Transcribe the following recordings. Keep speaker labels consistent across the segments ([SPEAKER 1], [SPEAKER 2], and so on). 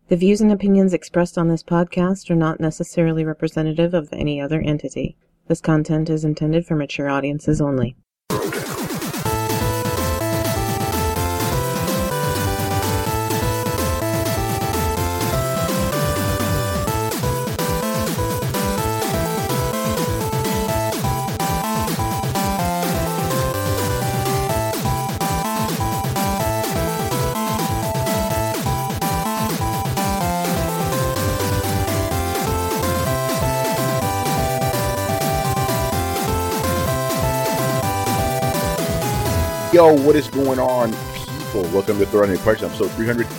[SPEAKER 1] The views and opinions expressed on this podcast are not necessarily representative of any other entity. This content is intended for mature audiences only.
[SPEAKER 2] Yo, what is going on, people? Welcome to Throwing Any Questions, episode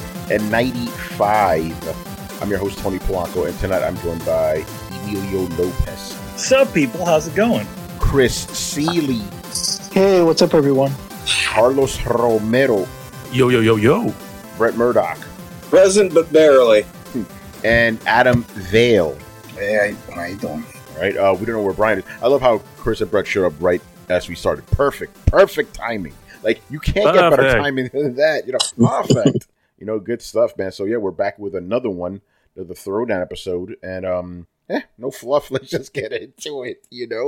[SPEAKER 2] 395. I'm your host, Tony Polanco, and tonight I'm joined by Emilio Lopez.
[SPEAKER 3] Sup, people? How's it going?
[SPEAKER 2] Chris Seeley.
[SPEAKER 4] Hey, what's up, everyone?
[SPEAKER 2] Carlos Romero.
[SPEAKER 5] Yo.
[SPEAKER 2] Brett Murdoch.
[SPEAKER 6] Present, but barely.
[SPEAKER 2] And Adam Vale.
[SPEAKER 6] Hey, how you doing?
[SPEAKER 2] All right, we don't know where Brian is. I love how Chris and Brett showed up right as we started. Perfect timing. Like, you can't get better timing than that. Perfect. Good stuff, man. So, yeah, we're back with another one, the Throwdown episode. And, no fluff. Let's just get into it,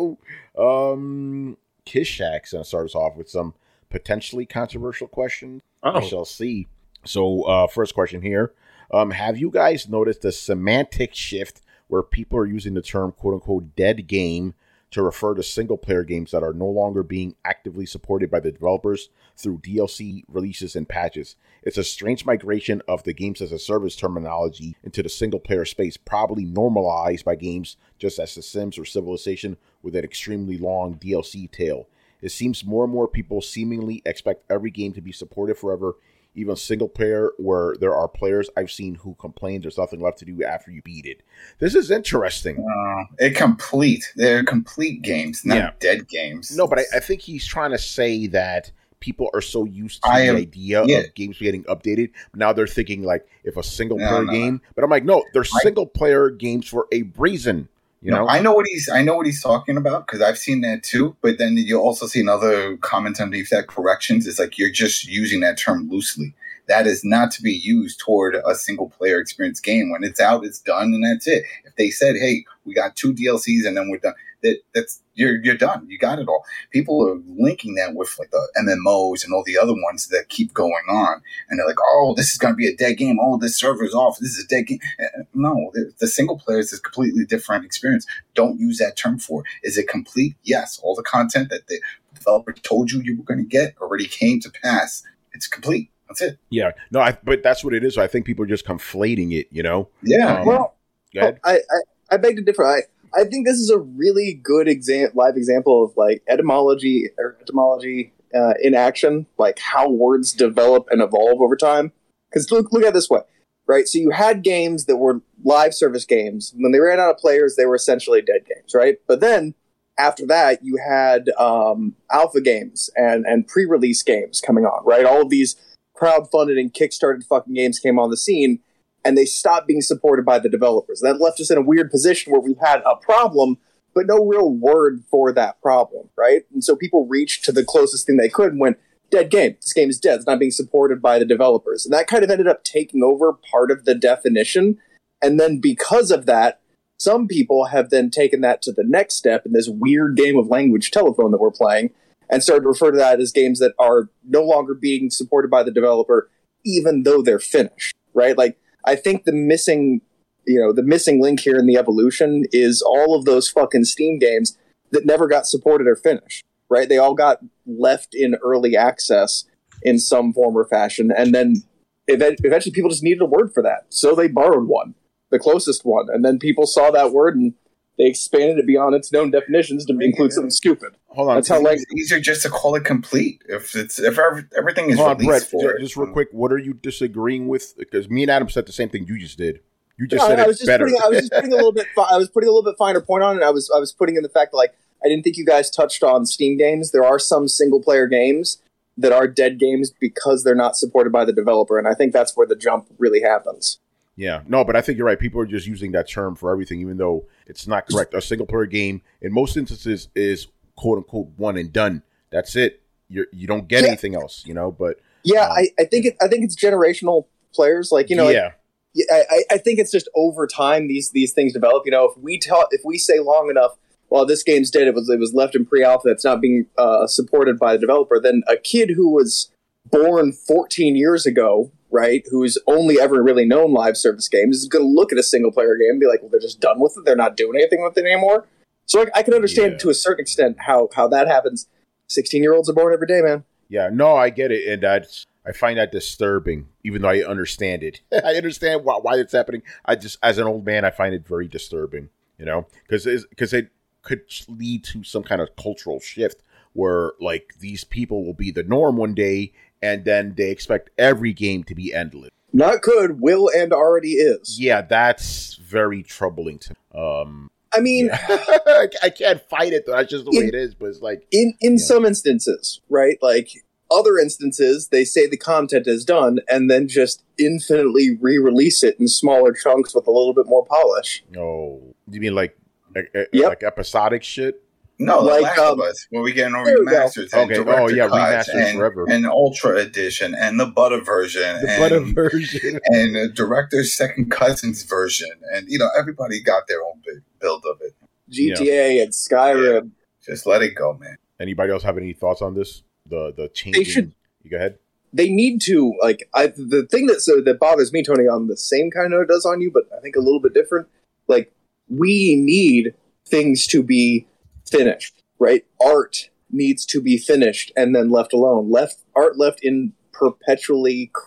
[SPEAKER 2] Kiss Shack's going to start us off with some potentially controversial questions.
[SPEAKER 5] Oh.
[SPEAKER 2] We shall see. So, first question here. Have you guys noticed the semantic shift where people are using the term, quote-unquote, dead game to refer to single-player games that are no longer being actively supported by the developers through DLC releases and patches? It's a strange migration of the games-as-a-service terminology into the single-player space, probably normalized by games just as The Sims or Civilization with an extremely long DLC tail. It seems more and more people seemingly expect every game to be supported forever, even single player, where there are players I've seen who complain there's nothing left to do after you beat it. This is interesting.
[SPEAKER 6] They're complete games, not dead games.
[SPEAKER 2] No, but I think he's trying to say that people are so used to the idea of games getting updated. Now they're thinking like if a single player game. But I'm like, no, they're single player games for a reason.
[SPEAKER 6] I know what he's talking about because I've seen that too. But then you'll also see another comment underneath that, corrections. It's like you're just using that term loosely. That is not to be used toward a single player experience game. When it's out, it's done, and that's it. If they said, "Hey, we got 2 DLCs and then we're done," that's you're done. You got it all. People are linking that with like the MMOs and all the other ones that keep going on, and they're like, "Oh, this is going to be a dead game. Oh, this server's off. This is a dead game." No, the single players is a completely different experience. Don't use that term for it. Is it complete? Yes. All the content that the developer told you were going to get already came to pass. It's complete. That's it.
[SPEAKER 2] Yeah. No, but that's what it is. So I think people are just conflating it,
[SPEAKER 6] Yeah.
[SPEAKER 4] Well, I beg to differ. I think this is a really good live example of like etymology in action, like how words develop and evolve over time. Because look at it this way, right? So you had games that were live service games. When they ran out of players, they were essentially dead games, right? But then after that, you had alpha games and pre-release games coming on, right? All of these crowdfunded and kickstarted fucking games came on the scene, and they stopped being supported by the developers. That left us in a weird position where we had a problem, but no real word for that problem, right? And so people reached to the closest thing they could and went, dead game. This game is dead. It's not being supported by the developers. And that kind of ended up taking over part of the definition. And then because of that, some people have then taken that to the next step in this weird game of language telephone that we're playing and started to refer to that as games that are no longer being supported by the developer, even though they're finished, right? Like, I think the missing link here in the evolution is all of those fucking Steam games that never got supported or finished, right? They all got left in early access in some form or fashion, and then eventually people just needed a word for that, so they borrowed one, the closest one, and then people saw that word and they expanded it beyond its known definitions to include something stupid.
[SPEAKER 2] Hold on,
[SPEAKER 6] that's how it's easier just to call it complete if everything is released
[SPEAKER 2] Brett,
[SPEAKER 6] for
[SPEAKER 2] just real quick. What are you disagreeing with? Because me and Adam said the same thing you just did. You just said it's better.
[SPEAKER 4] I was just putting a little bit. I was putting a little bit finer point on it. I was putting in the fact that like I didn't think you guys touched on Steam games. There are some single player games that are dead games because they're not supported by the developer, and I think that's where the jump really happens.
[SPEAKER 2] Yeah, no, but I think you're right. People are just using that term for everything, even though it's not correct. A single-player game, in most instances, is quote-unquote one and done. That's it. You don't get anything else, But
[SPEAKER 4] I think it's generational players, like Yeah, I think it's just over time these things develop. If we say long enough, well, this game's dead. It was left in pre-alpha. It's not being supported by the developer. Then a kid who was born 14 years ago, right, who's only ever really known live service games, is going to look at a single player game and be like, well, they're just done with it. They're not doing anything with it anymore. So I can understand to a certain extent how that happens. 16-year-olds are born every day, man.
[SPEAKER 2] Yeah, no, I get it, and I find that disturbing, even though I understand it. I understand why it's happening. I just, as an old man, I find it very disturbing, because it could lead to some kind of cultural shift where, like, these people will be the norm one day, and then they expect every game to be endless.
[SPEAKER 4] Not could, will, and already is.
[SPEAKER 2] Yeah, that's very troubling to me.
[SPEAKER 4] I mean,
[SPEAKER 2] I can't fight it, though. That's just the way it is. But it's like
[SPEAKER 4] in some instances, right? Like other instances, they say the content is done and then just infinitely re-release it in smaller chunks with a little bit more polish.
[SPEAKER 2] Oh, you mean like episodic shit?
[SPEAKER 6] No, like Last of Us, where we get an remasters.
[SPEAKER 2] Okay. Remasters forever.
[SPEAKER 6] And Ultra Edition, and the Butter version. And the Director's Second Cousins version. And, everybody got their own build of it.
[SPEAKER 4] GTA and Skyrim.
[SPEAKER 6] Yeah. Just let it go, man.
[SPEAKER 2] Anybody else have any thoughts on this? The changing?
[SPEAKER 4] They should.
[SPEAKER 2] You go ahead.
[SPEAKER 4] They need to, the thing that bothers me, Tony, on the same kind of it does on you, but I think a little bit different. Like, we need things to be finished, right? Art needs to be finished and then left alone. Art left in perpetual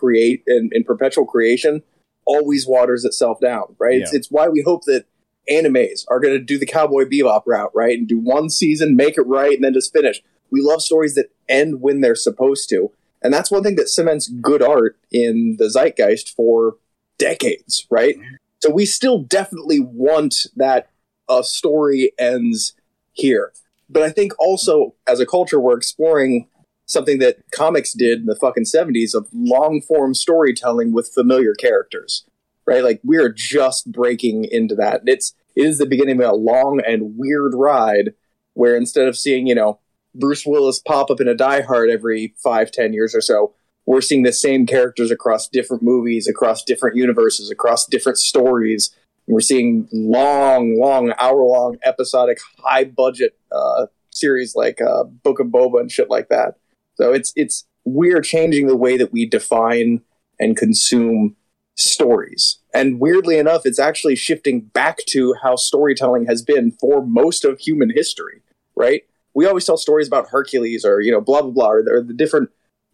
[SPEAKER 4] creation always waters itself down, right?
[SPEAKER 2] Yeah.
[SPEAKER 4] It's why we hope that animes are going to do the Cowboy Bebop route, right? And do one season, make it right, and then just finish. We love stories that end when they're supposed to. And that's one thing that cements good art in the zeitgeist for decades, right? So we still definitely want that a story ends here. But I think also, as a culture, we're exploring something that comics did in the fucking 70s of long-form storytelling with familiar characters, right? Like, we're just breaking into that. It is the beginning of a long and weird ride where instead of seeing, Bruce Willis pop up in a Die Hard every 5-10 years or so, we're seeing the same characters across different movies, across different universes, across different stories. We're seeing long, hour-long, episodic, high-budget series like Book of Boba and shit like that. So we're changing the way that we define and consume stories. And weirdly enough, it's actually shifting back to how storytelling has been for most of human history, right? We always tell stories about Hercules or, blah, blah, blah, or the different,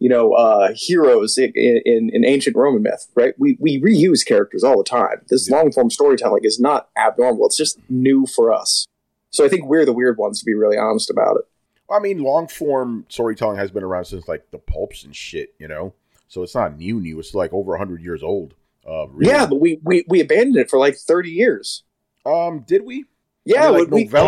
[SPEAKER 4] heroes in ancient Roman myth, right? We reuse characters all the time. This long-form storytelling is not abnormal. It's just new for us. So I think we're the weird ones, to be really honest about it.
[SPEAKER 2] I mean, long-form storytelling has been around since, like, the pulps and shit, So it's not new. It's, like, over 100 years old. Really.
[SPEAKER 4] Yeah, but we abandoned it for, like, 30 years.
[SPEAKER 2] Did we?
[SPEAKER 4] Yeah,
[SPEAKER 2] for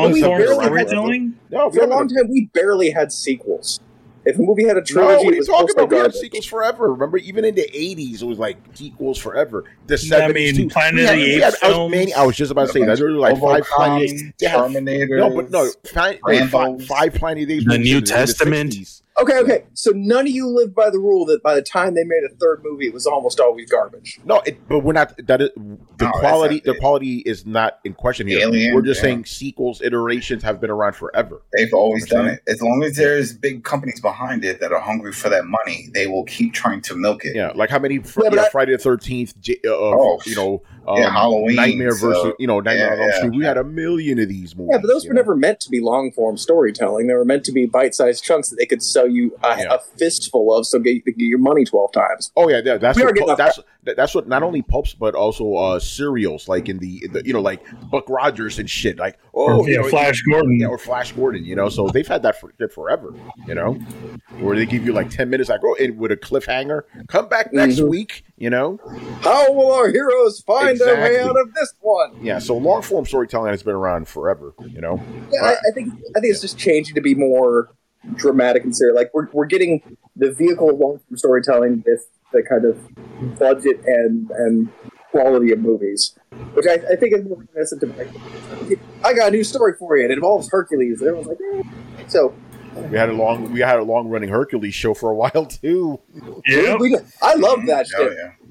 [SPEAKER 4] a long time, we barely had sequels. If a movie had a trilogy,
[SPEAKER 2] it was talking about. We had sequels forever. Remember, even in the 80s, it was like sequels forever. The 70s,
[SPEAKER 3] Planet of the Apes films.
[SPEAKER 2] I was just about to say that. There were like five Planet of the Apes.
[SPEAKER 6] Terminator.
[SPEAKER 2] Five Planet of the Apes.
[SPEAKER 3] The New Testament.
[SPEAKER 4] Okay. So none of you lived by the rule that by the time they made a third movie, it was almost always garbage.
[SPEAKER 2] No, but we're not. The quality is not in question here. We're just saying sequels, iterations have been around forever.
[SPEAKER 6] They've always done it. As long as there's big companies behind it that are hungry for that money, they will keep trying to milk it.
[SPEAKER 2] Yeah, like how many Friday the 13th,
[SPEAKER 6] Halloween,
[SPEAKER 2] Nightmare versus Nightmare on Elm Street. We had a million of these movies.
[SPEAKER 4] Yeah, but those were never meant to be long form storytelling. They were meant to be bite-sized chunks that they could sell you a fistful of, so get your money 12 times.
[SPEAKER 2] Oh yeah, that's what not only pulps but also cereals, like in the like Buck Rogers and shit, like
[SPEAKER 3] Flash Gordon,
[SPEAKER 2] or Flash Gordon, so they've had that forever, where they give you like 10 minutes, like with a cliffhanger, come back next week,
[SPEAKER 4] How will our heroes find their way out of this one?
[SPEAKER 2] Yeah, so long form storytelling has been around forever,
[SPEAKER 4] Yeah, I think it's just changing to be more dramatic and serious. Like we're getting the vehicle of long form storytelling with the kind of budget and quality of movies, which I think is more reminiscent to I got a new story for you, and it involves Hercules, and everyone's like, So
[SPEAKER 2] we had a long running Hercules show for a while too.
[SPEAKER 3] Yeah,
[SPEAKER 4] I love that shit.
[SPEAKER 6] Yeah.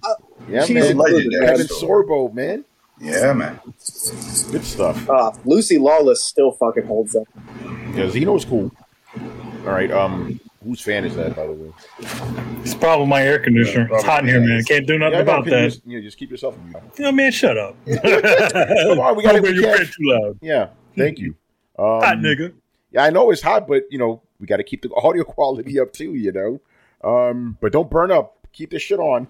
[SPEAKER 2] Yeah,
[SPEAKER 4] She's
[SPEAKER 2] man. Kevin Sorbo, man.
[SPEAKER 6] Yeah, man.
[SPEAKER 2] Good stuff.
[SPEAKER 4] Lucy Lawless still fucking holds up.
[SPEAKER 2] Yeah, Xeno's cool. All right. Whose fan is that, by the way?
[SPEAKER 3] It's probably my air conditioner. It's hot in here, man. Can't do nothing about that.
[SPEAKER 2] Just keep yourself.
[SPEAKER 3] No, man, shut up.
[SPEAKER 2] Come on, we got to.
[SPEAKER 3] You're too loud.
[SPEAKER 2] Yeah, thank you.
[SPEAKER 3] Hot nigga.
[SPEAKER 2] Yeah, I know it's hot, but we got to keep the audio quality up too. But don't burn up. Keep this shit on.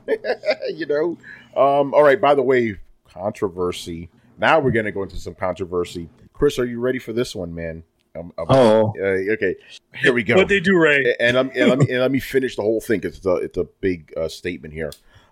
[SPEAKER 2] All right. By the way, controversy. Now we're gonna go into some controversy. Chris, are you ready for this one, man? Okay. Here we go.
[SPEAKER 3] What they do, Ray?
[SPEAKER 2] And let me finish the whole thing because it's a big statement here.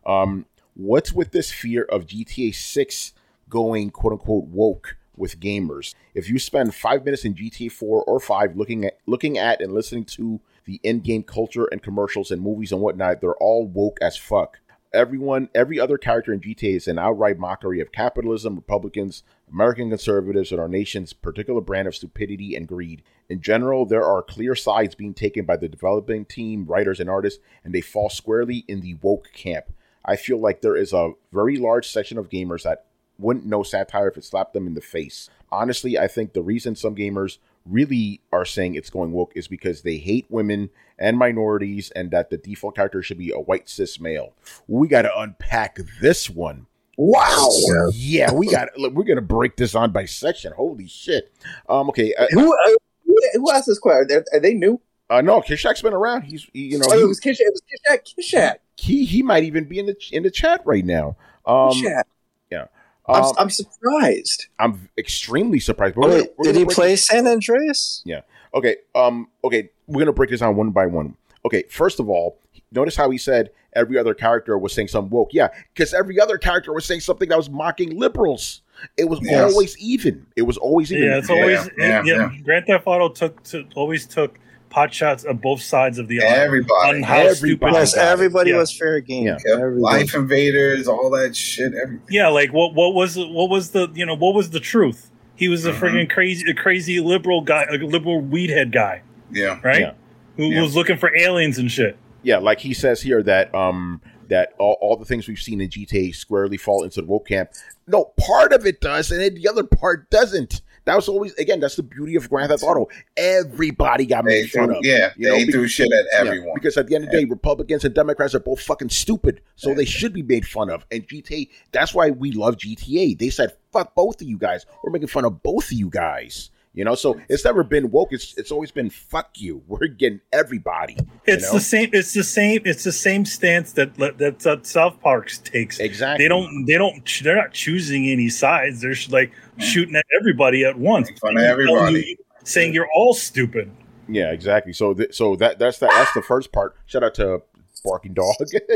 [SPEAKER 2] What's with this fear of GTA 6 going quote unquote woke with gamers? If you spend 5 minutes in GTA 4 or 5 looking at and listening to the in-game culture and commercials and movies and whatnot, they're all woke as fuck. Every other character in GTA is an outright mockery of capitalism, Republicans, American conservatives, and our nation's particular brand of stupidity and greed. In general, there are clear sides being taken by the developing team, writers, and artists, and they fall squarely in the woke camp. I feel like there is a very large section of gamers that wouldn't know satire if it slapped them in the face. Honestly, I think the reason some gamers really are saying it's going woke is because they hate women and minorities and that the default character should be a white cis male. We got to unpack this one.
[SPEAKER 4] Wow.
[SPEAKER 2] Yeah, we're going to break this on by section. Holy shit. Okay.
[SPEAKER 4] Who asked this question? Are they new?
[SPEAKER 2] No, Kishak's been around. It was
[SPEAKER 4] Kishak. It was Kishak.
[SPEAKER 2] He might even be in the chat right now.
[SPEAKER 4] Kishak.
[SPEAKER 2] Yeah.
[SPEAKER 4] I'm surprised.
[SPEAKER 2] I'm extremely surprised.
[SPEAKER 5] Wait, did he play San Andreas?
[SPEAKER 2] Yeah. Okay. Okay. We're gonna break this down one by one. Okay. First of all, notice how he said every other character was saying something woke. Yeah, because every other character was saying something that was mocking liberals. It was always even. It was always even.
[SPEAKER 3] Yeah, it's always. Grand Theft Auto always took pot shots on both sides of the aisle.
[SPEAKER 6] Everybody.
[SPEAKER 5] Yes, everybody was fair game.
[SPEAKER 2] Yeah.
[SPEAKER 6] Life Invaders, all that shit. Everything.
[SPEAKER 3] Yeah, like what was the truth? He was a freaking crazy liberal guy, a liberal weedhead guy.
[SPEAKER 6] Yeah.
[SPEAKER 3] Right.
[SPEAKER 2] Yeah.
[SPEAKER 3] Who was looking for aliens and shit.
[SPEAKER 2] Yeah, like he says here that that all the things we've seen in GTA squarely fall into the woke camp. No, part of it does, and then the other part doesn't. That was always, again, that's the beauty of Grand Theft Auto. Everybody got made fun of.
[SPEAKER 6] Yeah, they threw shit at everyone.
[SPEAKER 2] Because at the end of the day, Republicans and Democrats are both fucking stupid, so they should be made fun of. And GTA, that's why we love GTA. They said, fuck both of you guys. We're making fun of both of you guys. So it's never been woke. It's always been fuck you. We're getting everybody.
[SPEAKER 3] It's the same. It's the same stance that South Park takes.
[SPEAKER 2] Exactly.
[SPEAKER 3] They're not choosing any sides. They're like shooting at everybody at once.
[SPEAKER 6] Make fun of everybody.
[SPEAKER 3] Saying you're all stupid.
[SPEAKER 2] Yeah, exactly. So that's the first part. Shout out to Barking Dog.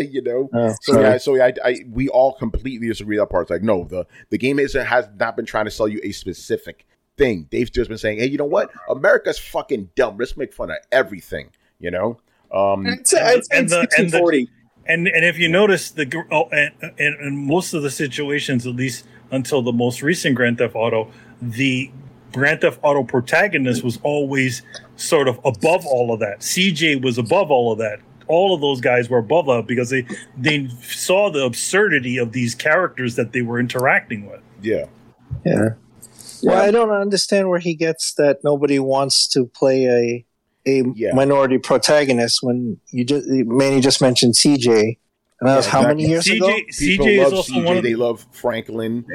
[SPEAKER 2] We all completely disagree that part. It's like, no, the game has not been trying to sell you a specific thing. They've just been saying, hey, you know what? America's fucking dumb. Let's make fun of everything.
[SPEAKER 4] I'd say 60-40.
[SPEAKER 3] And if you notice in most of the situations, at least until the most recent Grand Theft Auto, the Grand Theft Auto protagonist was always sort of above all of that. CJ was above all of that. All of those guys were above that because they saw the absurdity of these characters that they were interacting with.
[SPEAKER 2] Yeah.
[SPEAKER 5] Well, I don't understand where he gets that nobody wants to play a minority protagonist when Manny just mentioned CJ. And that was how many years ago?
[SPEAKER 3] CJ is also one of
[SPEAKER 2] they love Franklin.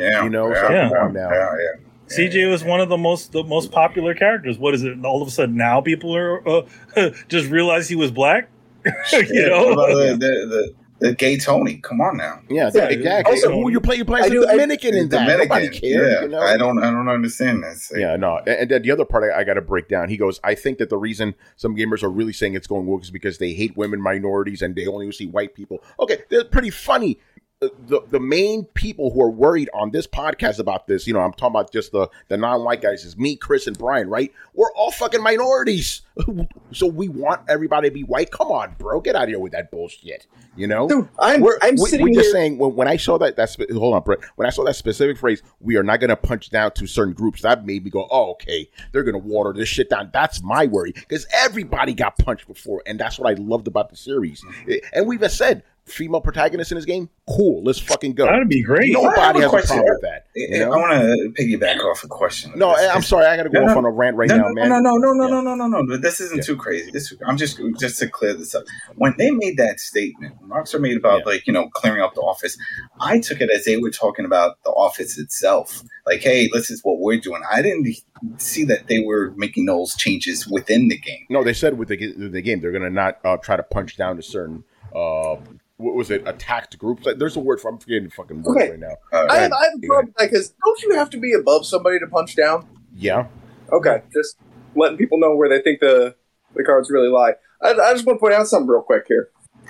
[SPEAKER 3] CJ was one of the most popular characters. What is it? All of a sudden now people are just realize he was black.
[SPEAKER 6] The gay Tony. Come on now.
[SPEAKER 2] Yeah, exactly. Also, who you play? You play as a Dominican in that. Nobody cares.
[SPEAKER 6] Yeah. I don't understand this.
[SPEAKER 2] Yeah, no. And then the other part I got to break down. He goes, I think that the reason some gamers are really saying it's going woke is because they hate women, minorities, and they only see white people. Okay, they're pretty funny. The main people who are worried on this podcast about this, I'm talking about just the non-white guys, is me, Chris, and Brian, right? We're all fucking minorities. So we want everybody to be white. Come on, bro. Get out of here with that bullshit.
[SPEAKER 4] Dude, I'm sitting here.
[SPEAKER 2] Just saying, when I saw hold on, Brett. When I saw that specific phrase, we are not going to punch down to certain groups, that made me go, oh, okay, they're going to water this shit down. That's my worry. Because everybody got punched before, and that's what I loved about the series. And we've said, female protagonist in his game? Cool, let's fucking go.
[SPEAKER 3] That'd be great.
[SPEAKER 2] Nobody has a problem with that.
[SPEAKER 6] I want to piggyback off a question.
[SPEAKER 2] No, I'm sorry. I got to go off on a rant now, man.
[SPEAKER 6] No. This isn't too crazy. I'm just to clear this up. When they made that statement, when Rockstar made about clearing up the office, I took it as they were talking about the office itself. Like, hey, this is what we're doing. I didn't see that they were making those changes within the game.
[SPEAKER 2] No, they said with the game they're going to not try to punch down to certain what was it, attacked groups. There's a word for, I'm forgetting the fucking word right now.
[SPEAKER 4] I have a problem with that because don't you have to be above somebody to punch down?
[SPEAKER 2] Yeah.
[SPEAKER 4] Okay, just letting people know where they think the cards really lie. I just want to point out something real quick here.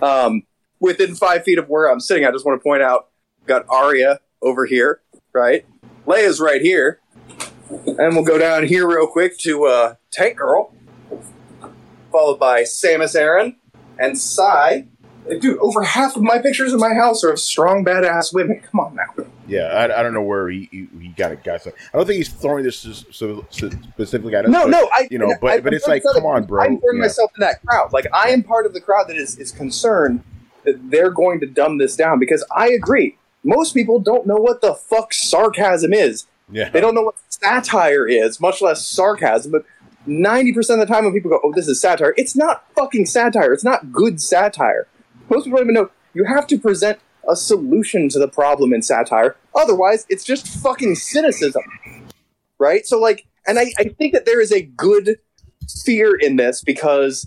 [SPEAKER 4] Within 5 feet of where I'm sitting, I just want to point out, got Arya over here, right? Leia's right here. And we'll go down here real quick to Tank Girl, followed by Samus Aran and Sai. Dude, over half of my pictures in my house are of strong, badass women. Come on now.
[SPEAKER 2] Yeah, I don't know where he got it, guys. I don't think he's throwing this specifically at us.
[SPEAKER 4] No,
[SPEAKER 2] but it's like, come on, bro.
[SPEAKER 4] I'm putting myself in that crowd. Like, I am part of the crowd that is concerned that they're going to dumb this down because I agree. Most people don't know what the fuck sarcasm is.
[SPEAKER 2] Yeah.
[SPEAKER 4] They don't know what satire is, much less sarcasm. But 90% of the time when people go, oh, this is satire, it's not fucking satire. It's not good satire. Most people don't even know you have to present a solution to the problem in satire. Otherwise, it's just fucking cynicism. Right? So, like, and I think that there is a good fear in this because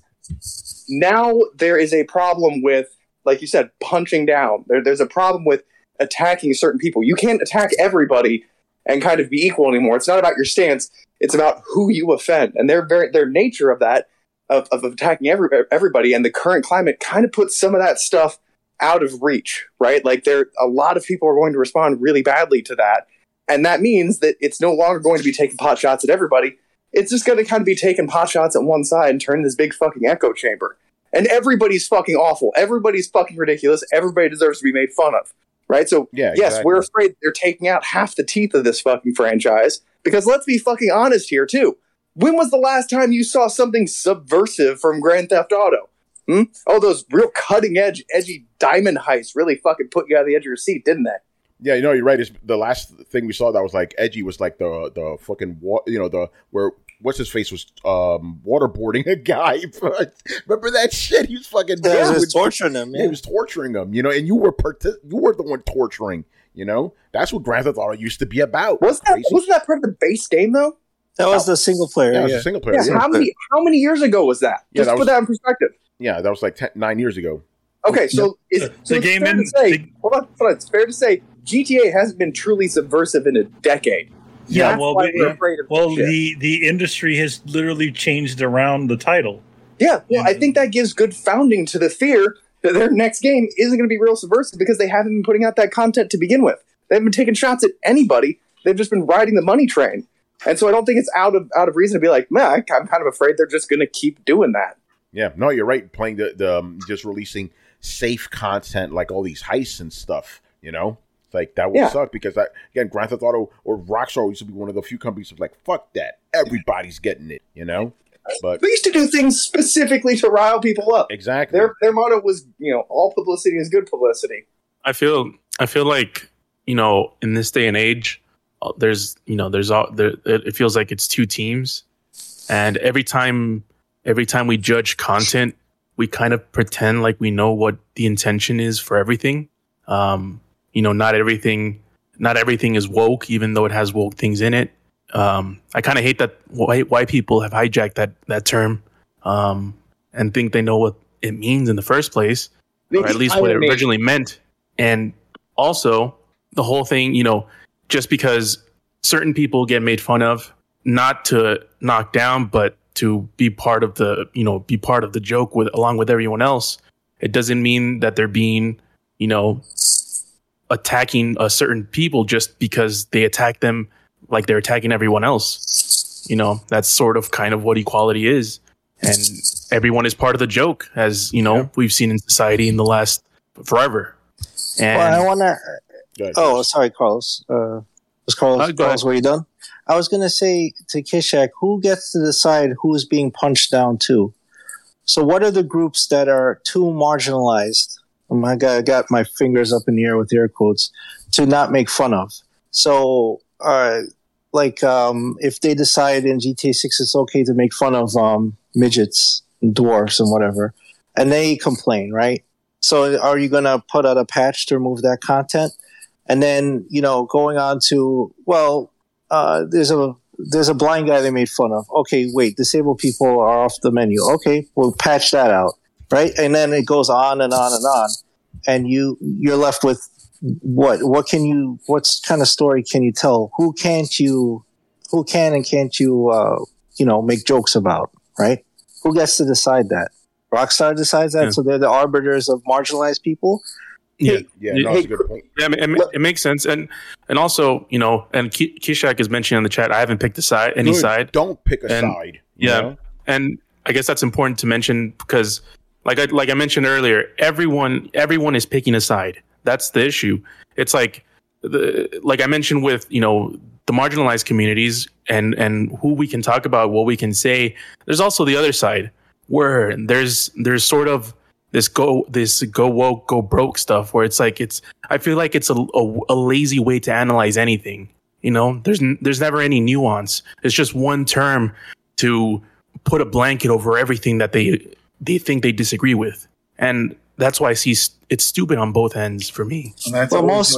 [SPEAKER 4] now there is a problem with, like you said, punching down. There's a problem with attacking certain people. You can't attack everybody and kind of be equal anymore. It's not about your stance. It's about who you offend. And their nature of that, of attacking everybody, and the current climate kind of puts some of that stuff out of reach, right? Like, a lot of people are going to respond really badly to that. And that means that it's no longer going to be taking pot shots at everybody. It's just going to kind of be taking pot shots at one side and turning this big fucking echo chamber. And everybody's fucking awful. Everybody's fucking ridiculous. Everybody deserves to be made fun of. Right? So, yes, we're afraid they're taking out half the teeth of this fucking franchise. Because let's be fucking honest here, too. When was the last time you saw something subversive from Grand Theft Auto? Oh, those real cutting-edge, edgy diamond heists really fucking put you out of the edge of your seat, didn't they?
[SPEAKER 2] Yeah, you're right. The last thing we saw that was like edgy was like the fucking, where what's his face was waterboarding a guy. Remember that shit? He was fucking
[SPEAKER 5] he was torturing him.
[SPEAKER 2] Yeah, he was torturing him. And you were the one torturing. That's what Grand Theft Auto used to be about.
[SPEAKER 4] Wasn't that part of the base game though?
[SPEAKER 5] That was the single player.
[SPEAKER 2] Yeah, it was a single player.
[SPEAKER 4] Yeah. How many years ago was that? Just put that in perspective.
[SPEAKER 2] Yeah, that was like 9 years ago.
[SPEAKER 4] Okay, so it's fair to say. Hold on. It's fair to say GTA hasn't been truly subversive in a decade.
[SPEAKER 3] Yeah, the industry has literally changed around the title.
[SPEAKER 4] Yeah, well, I think that gives good founding to the fear that their next game isn't going to be real subversive because they haven't been putting out that content to begin with. They haven't been taking shots at anybody. They've just been riding the money train. And so I don't think it's out of reason to be like, man, I'm kind of afraid they're just going to keep doing that.
[SPEAKER 2] Yeah, no, you're right. Playing the just releasing safe content like all these heists and stuff, Like, that would suck because, again, Grand Theft Auto or Rockstar used to be one of the few companies that was like, fuck that. Everybody's getting it, But
[SPEAKER 4] they used to do things specifically to rile people up.
[SPEAKER 2] Exactly.
[SPEAKER 4] Their motto was, all publicity is good publicity.
[SPEAKER 7] I feel like, in this day and age, it feels like it's two teams. And every time we judge content, we kind of pretend like we know what the intention is for everything. Not everything is woke, even though it has woke things in it. I kind of hate that why people have hijacked that term and think they know what it means in the first place, or at least what it originally meant. And also the whole thing, just because certain people get made fun of, not to knock down, but to be part of the joke along with everyone else. It doesn't mean that they're being, attacking a certain people just because they attack them like they're attacking everyone else. That's sort of kind of what equality is. And everyone is part of the joke, as, we've seen in society in the last forever. And
[SPEAKER 5] I want to... Oh, sorry, Carlos. Was Carlos, were you done? I was going to say to Kishak, who gets to decide who is being punched down to? So what are the groups that are too marginalized? I got my fingers up in the air with air quotes, to not make fun of. So, if they decide in GTA 6 it's okay to make fun of midgets and dwarfs and whatever, and they complain, right? So are you going to put out a patch to remove that content? And then, going on to, there's a blind guy they made fun of. Okay, wait, disabled people are off the menu. Okay, we'll patch that out, right? And then it goes on and on and on. And you're left with what kind of story can you tell? Who can and can't you make jokes about, right? Who gets to decide that? Rockstar decides that, so they're the arbiters of marginalized people.
[SPEAKER 7] Yeah, that's a good point. Yeah, it makes sense, and also, and Kishak is mentioning in the chat, I haven't picked any side.
[SPEAKER 2] Don't pick a side.
[SPEAKER 7] Yeah, and I guess that's important to mention because, like I mentioned earlier, everyone is picking a side. That's the issue. It's like I mentioned with the marginalized communities and who we can talk about, what we can say. There's also the other side where there's sort of this go woke, go broke stuff where I feel like it's a lazy way to analyze anything. There's never any nuance. It's just one term to put a blanket over everything that they think they disagree with. And that's why I see it's stupid on both ends for me.
[SPEAKER 5] Most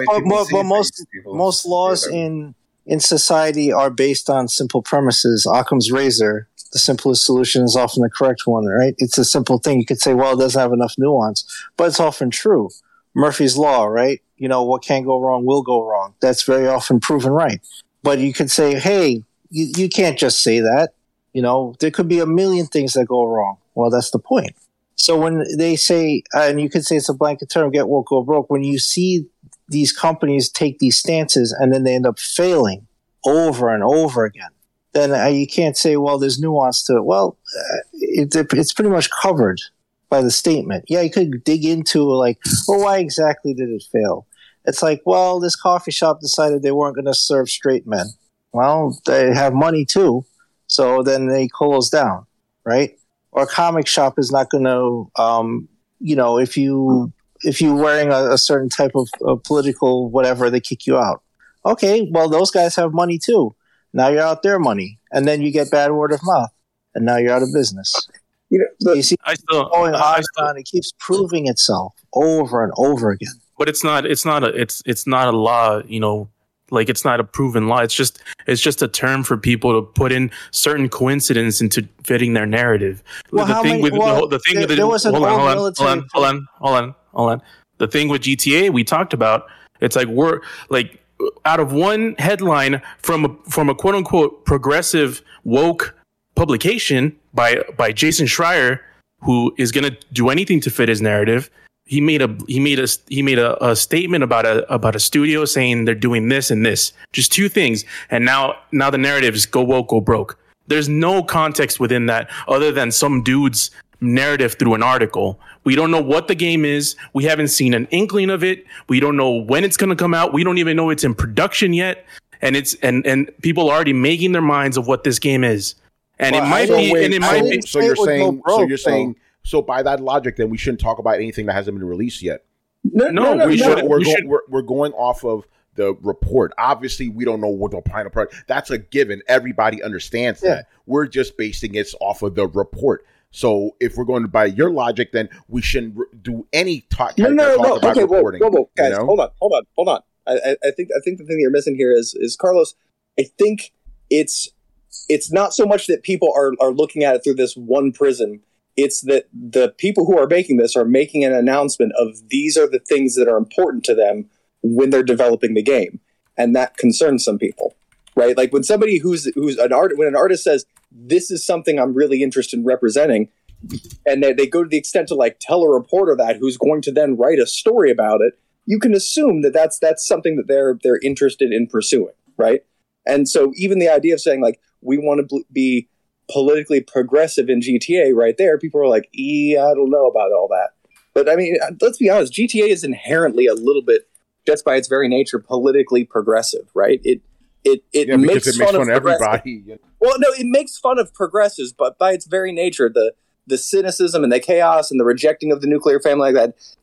[SPEAKER 5] laws in society are based on simple premises. Occam's razor, the simplest solution is often the correct one, right? It's a simple thing. You could say, well, it doesn't have enough nuance, but it's often true. Murphy's Law, right? What can go wrong will go wrong. That's very often proven right. But you could say, hey, you can't just say that. There could be a million things that go wrong. Well, that's the point. So when they say, and you could say it's a blanket term, get woke, go broke, when you see these companies take these stances and then they end up failing over and over again, then you can't say, well, there's nuance to it. Well, it's pretty much covered by the statement. Yeah, you could dig into why exactly did it fail? It's like, well, this coffee shop decided they weren't going to serve straight men. Well, they have money too, so then they close down, right? Or a comic shop is not going to, if you're wearing a certain type of political whatever, they kick you out. Okay, well, those guys have money too. Now you're out their money, and then you get bad word of mouth, and now you're out of business. You see, going on and on. It keeps proving itself over and over again.
[SPEAKER 7] But it's not a law. It's not a proven law. It's just a term for people to put in certain coincidence into fitting their narrative.
[SPEAKER 5] Well,
[SPEAKER 7] hold on. The thing with GTA we talked about, it's like we're like out of one headline from a quote unquote progressive woke publication by Jason Schreier, who is going to do anything to fit his narrative. He made a statement about a studio saying they're doing this and this, just two things. And now the narrative is go woke, go broke. There's no context within that other than some dude's narrative through an article. We don't know what the game is. We haven't seen an inkling of it. We don't know when it's going to come out. We don't even know it's in production yet. And and people are already making their minds of what this game is. And it might be.
[SPEAKER 2] So you're saying. So by that logic, then we shouldn't talk about anything that hasn't been released yet.
[SPEAKER 7] No, we shouldn't.
[SPEAKER 2] We're going off of the report. Obviously, we don't know what the final product. That's a given. Everybody understands that. We're just basing it off of the report. So if we're going by your logic, then we shouldn't do any talk about
[SPEAKER 4] okay,
[SPEAKER 2] reporting.
[SPEAKER 4] Whoa, guys, hold on. I think the thing that you're missing here is Carlos. I think it's not so much that people are looking at it through this one prism. It's that the people who are making this are making an announcement of these are the things that are important to them when they're developing the game, and that concerns some people, right? Like when somebody when an artist says this is something I'm really interested in representing, and they go to the extent to tell a reporter that who's going to then write a story about it, you can assume that that's something that they're interested in pursuing, right? And so even the idea of saying we want to be politically progressive in GTA right there, people are like, I don't know about all that. But I mean, let's be honest, GTA is inherently a little bit, just by its very nature, politically progressive, right? It makes fun of everybody. Well, no, it makes fun of progressives, but by its very nature, the cynicism and the chaos and the rejecting of the nuclear family like that,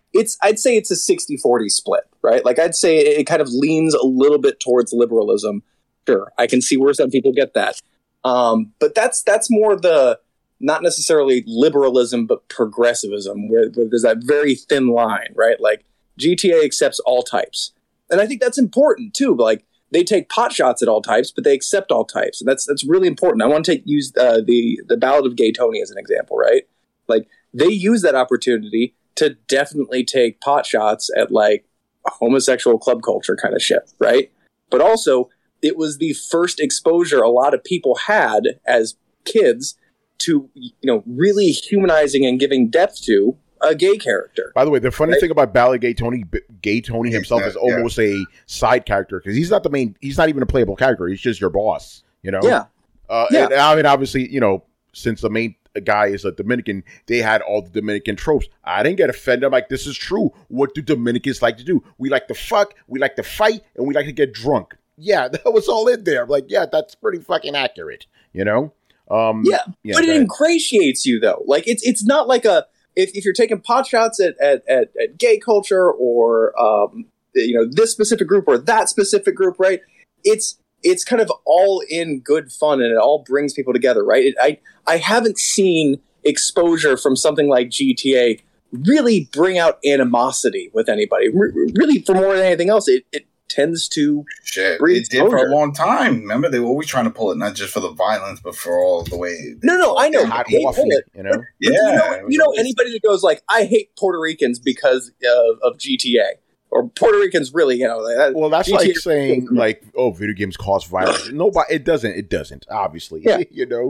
[SPEAKER 4] I'd say it's a 60-40 split, right? Like I'd say it kind of leans a little bit towards liberalism. Sure, I can see where some people get that. But that's more the, not necessarily liberalism, but progressivism, where there's that very thin line, right? Like GTA accepts all types. And I think that's important too. Like they take pot shots at all types, but they accept all types. And that's really important. I want to use the Ballad of Gay Tony as an example, right? Like they use that opportunity to definitely take pot shots at like homosexual club culture kind of shit, right? But also it was the first exposure a lot of people had as kids to, really humanizing and giving depth to a gay character.
[SPEAKER 2] By the way, the funny thing about Ballad Gay Tony himself is almost a side character because he's not the main. He's not even a playable character. He's just your boss. Yeah. And, I mean, obviously, since the main guy is a Dominican, they had all the Dominican tropes. I didn't get offended. I'm like, this is true. What do Dominicans like to do? We like to fuck, we like to fight, and we like to get drunk. Yeah, that was all in there. I'm like, yeah, that's pretty fucking accurate. But
[SPEAKER 4] it ingratiates you though. Like it's not like if you're taking pot shots at gay culture or this specific group or that specific group, right? It's kind of all in good fun and it all brings people together, right? I haven't seen exposure from something like GTA really bring out animosity with anybody. Really, for more than anything else, it tends to
[SPEAKER 6] it did for a long time. Remember, they were always trying to pull it not just for the violence, but for all the way.
[SPEAKER 4] No, I know.
[SPEAKER 2] Hot coffee,
[SPEAKER 4] Anybody that goes like, I hate Puerto Ricans because of GTA, or Puerto Ricans really,
[SPEAKER 2] well, that's GTA like saying like, oh, video games cause violence. Nobody, it doesn't. Obviously,
[SPEAKER 4] and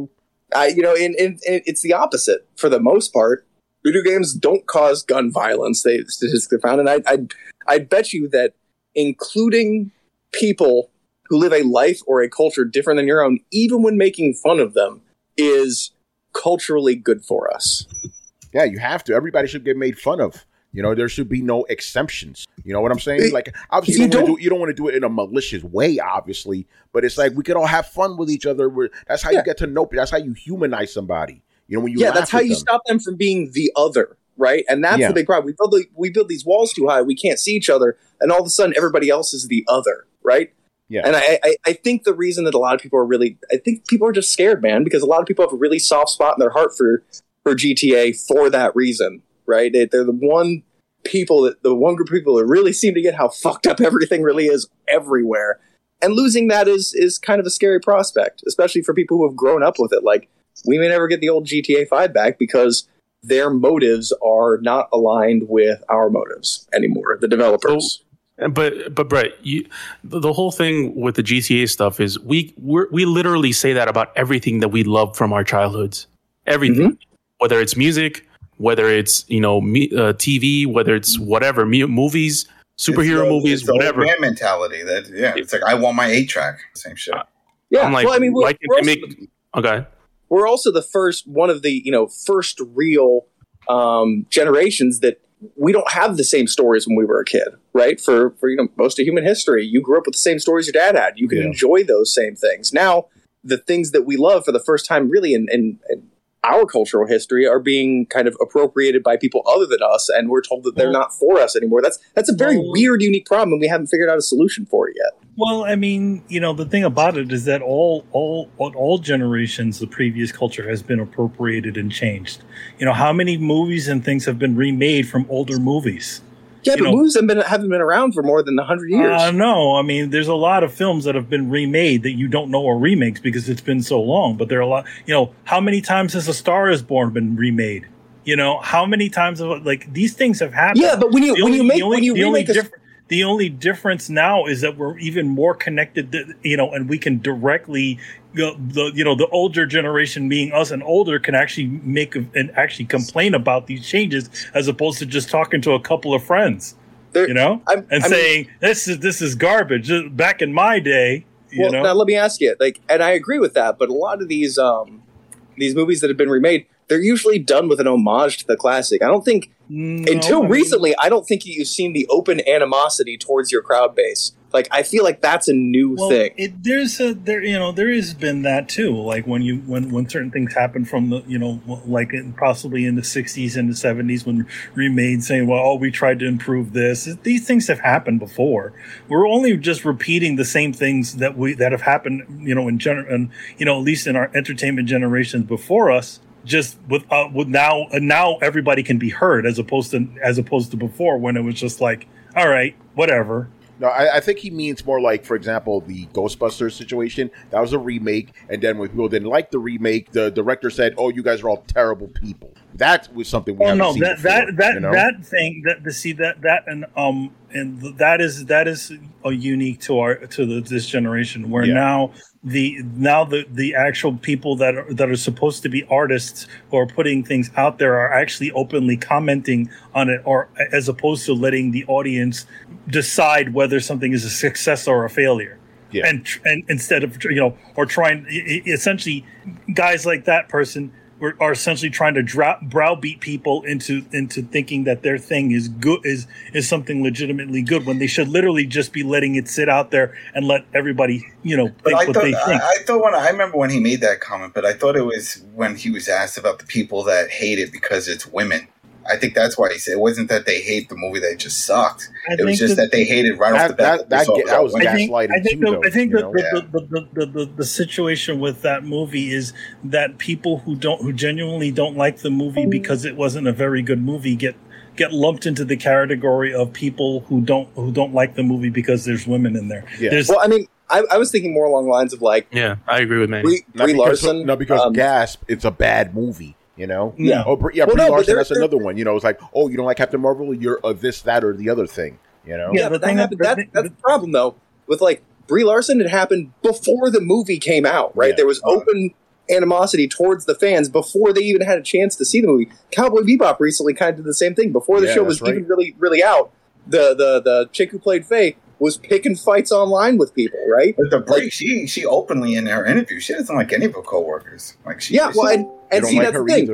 [SPEAKER 4] it's the opposite for the most part. Video games don't cause gun violence. They statistically found, and I bet you that, including people who live a life or a culture different than your own, even when making fun of them, is culturally good for us.
[SPEAKER 2] Yeah, you have to. Everybody should get made fun of. There should be no exemptions. You know what I'm saying? Like, obviously, you don't want to do it in a malicious way, obviously, but it's like we could all have fun with each other. That's how you get to know. That's how you humanize somebody. When you
[SPEAKER 4] that's how you stop them from being the other. Right, and that's the big problem. We build these walls too high. We can't see each other, and all of a sudden, everybody else is the other. Right.
[SPEAKER 2] Yeah.
[SPEAKER 4] And I think the reason that a lot of people are just scared, man, because a lot of people have a really soft spot in their heart for GTA for that reason. Right. They're the one group of people that really seem to get how fucked up everything really is everywhere, and losing that is kind of a scary prospect, especially for people who have grown up with it. Like, we may never get the old GTA 5 back because their motives are not aligned with our motives anymore, the developers.
[SPEAKER 7] But Brett, the whole thing with the GTA stuff is we literally say that about everything that we love from our childhoods. Everything, whether it's music, whether it's TV, whether it's whatever, movies, superhero movies,
[SPEAKER 6] it's
[SPEAKER 7] whatever.
[SPEAKER 6] Man mentality. It's like I want my 8-track. Same shit.
[SPEAKER 4] Yeah,
[SPEAKER 7] I'm like,
[SPEAKER 4] well, I mean,
[SPEAKER 7] okay.
[SPEAKER 4] We're also one of the first real generations that we don't have the same stories when we were a kid, right? For most of human history, you grew up with the same stories your dad had. You can enjoy those same things. Now, the things that we love for the first time, really in our cultural history, are being kind of appropriated by people other than us, and we're told that they're not for us anymore. That's a very weird, unique problem, and we haven't figured out a solution for it yet.
[SPEAKER 3] Well, I mean, the thing about it is that all generations, the previous culture has been appropriated and changed. How many movies and things have been remade from older movies?
[SPEAKER 4] Yeah, but movies haven't been around for more than 100 years.
[SPEAKER 3] No, I mean, there's a lot of films that have been remade that you don't know are remakes because it's been so long. But there are a lot. How many times has A Star Is Born been remade? How many times these things have happened?
[SPEAKER 4] Yeah, but when you remake
[SPEAKER 3] the only difference now is that we're even more connected, and we can directly, the older generation, being us and older, can actually actually complain about these changes as opposed to just talking to a couple of friends, saying this is garbage. Back in my day,
[SPEAKER 4] now let me ask you, and I agree with that, but a lot of these movies that have been remade, they're usually done with an homage to the classic. I don't think. Recently, I don't think you've seen the open animosity towards your crowd base Like, I feel like that's a new thing.
[SPEAKER 3] There has been that too. Like when certain things happen from the, possibly in the 60s and the 70s when remade saying, well, we tried to improve this. These things have happened before. We're only just repeating the same things that have happened, at least in our entertainment generations before us. Just with now everybody can be heard as opposed to before when it was just like, all right, whatever.
[SPEAKER 2] No, I think he means more like, for example, the Ghostbusters situation. That was a remake, and then when people didn't like the remake, the director said, "Oh, you guys are all terrible people." That was something we haven't seen before.
[SPEAKER 3] That thing that is unique to this generation, where now the actual people that are supposed to be artists who are putting things out there are actually openly commenting on it, or as opposed to letting the audience decide whether something is a success or a failure. Yeah. And instead of or trying, essentially, guys like that person are essentially trying to browbeat people into thinking that their thing is good, is something legitimately good, when they should literally just be letting it sit out there and let everybody think what they think.
[SPEAKER 6] I remember when he made that comment, but I thought it was when he was asked about the people that hate it because it's women. I think that's why he said it wasn't that they hate the movie; they just sucked. It was just that they hated right off the bat. That was gaslighting.
[SPEAKER 3] I think the situation with that movie is that people who genuinely don't like the movie because it wasn't a very good movie get lumped into the category of people who don't like the movie because there's women in there.
[SPEAKER 2] Yeah.
[SPEAKER 4] Well, I mean, I was thinking more along the lines of like,
[SPEAKER 7] yeah, I agree with Manny.
[SPEAKER 4] Brie Larson.
[SPEAKER 2] No, because Gasp, it's a bad movie.
[SPEAKER 4] Yeah.
[SPEAKER 2] Brie Larson. That's another one. It's like, oh, you don't like Captain Marvel? You're this, that, or the other thing.
[SPEAKER 4] Yeah, but that's the problem though. With like Brie Larson, it happened before the movie came out, right? Yeah. There was open animosity towards the fans before they even had a chance to see the movie. Cowboy Bebop recently kind of did the same thing before the show was even really, really out. The chick who played Faye was picking fights online with people, right?
[SPEAKER 6] But the Brie, she openly in her interview, she doesn't like any of her coworkers. Like she,
[SPEAKER 4] and see,
[SPEAKER 2] like
[SPEAKER 4] that's the thing.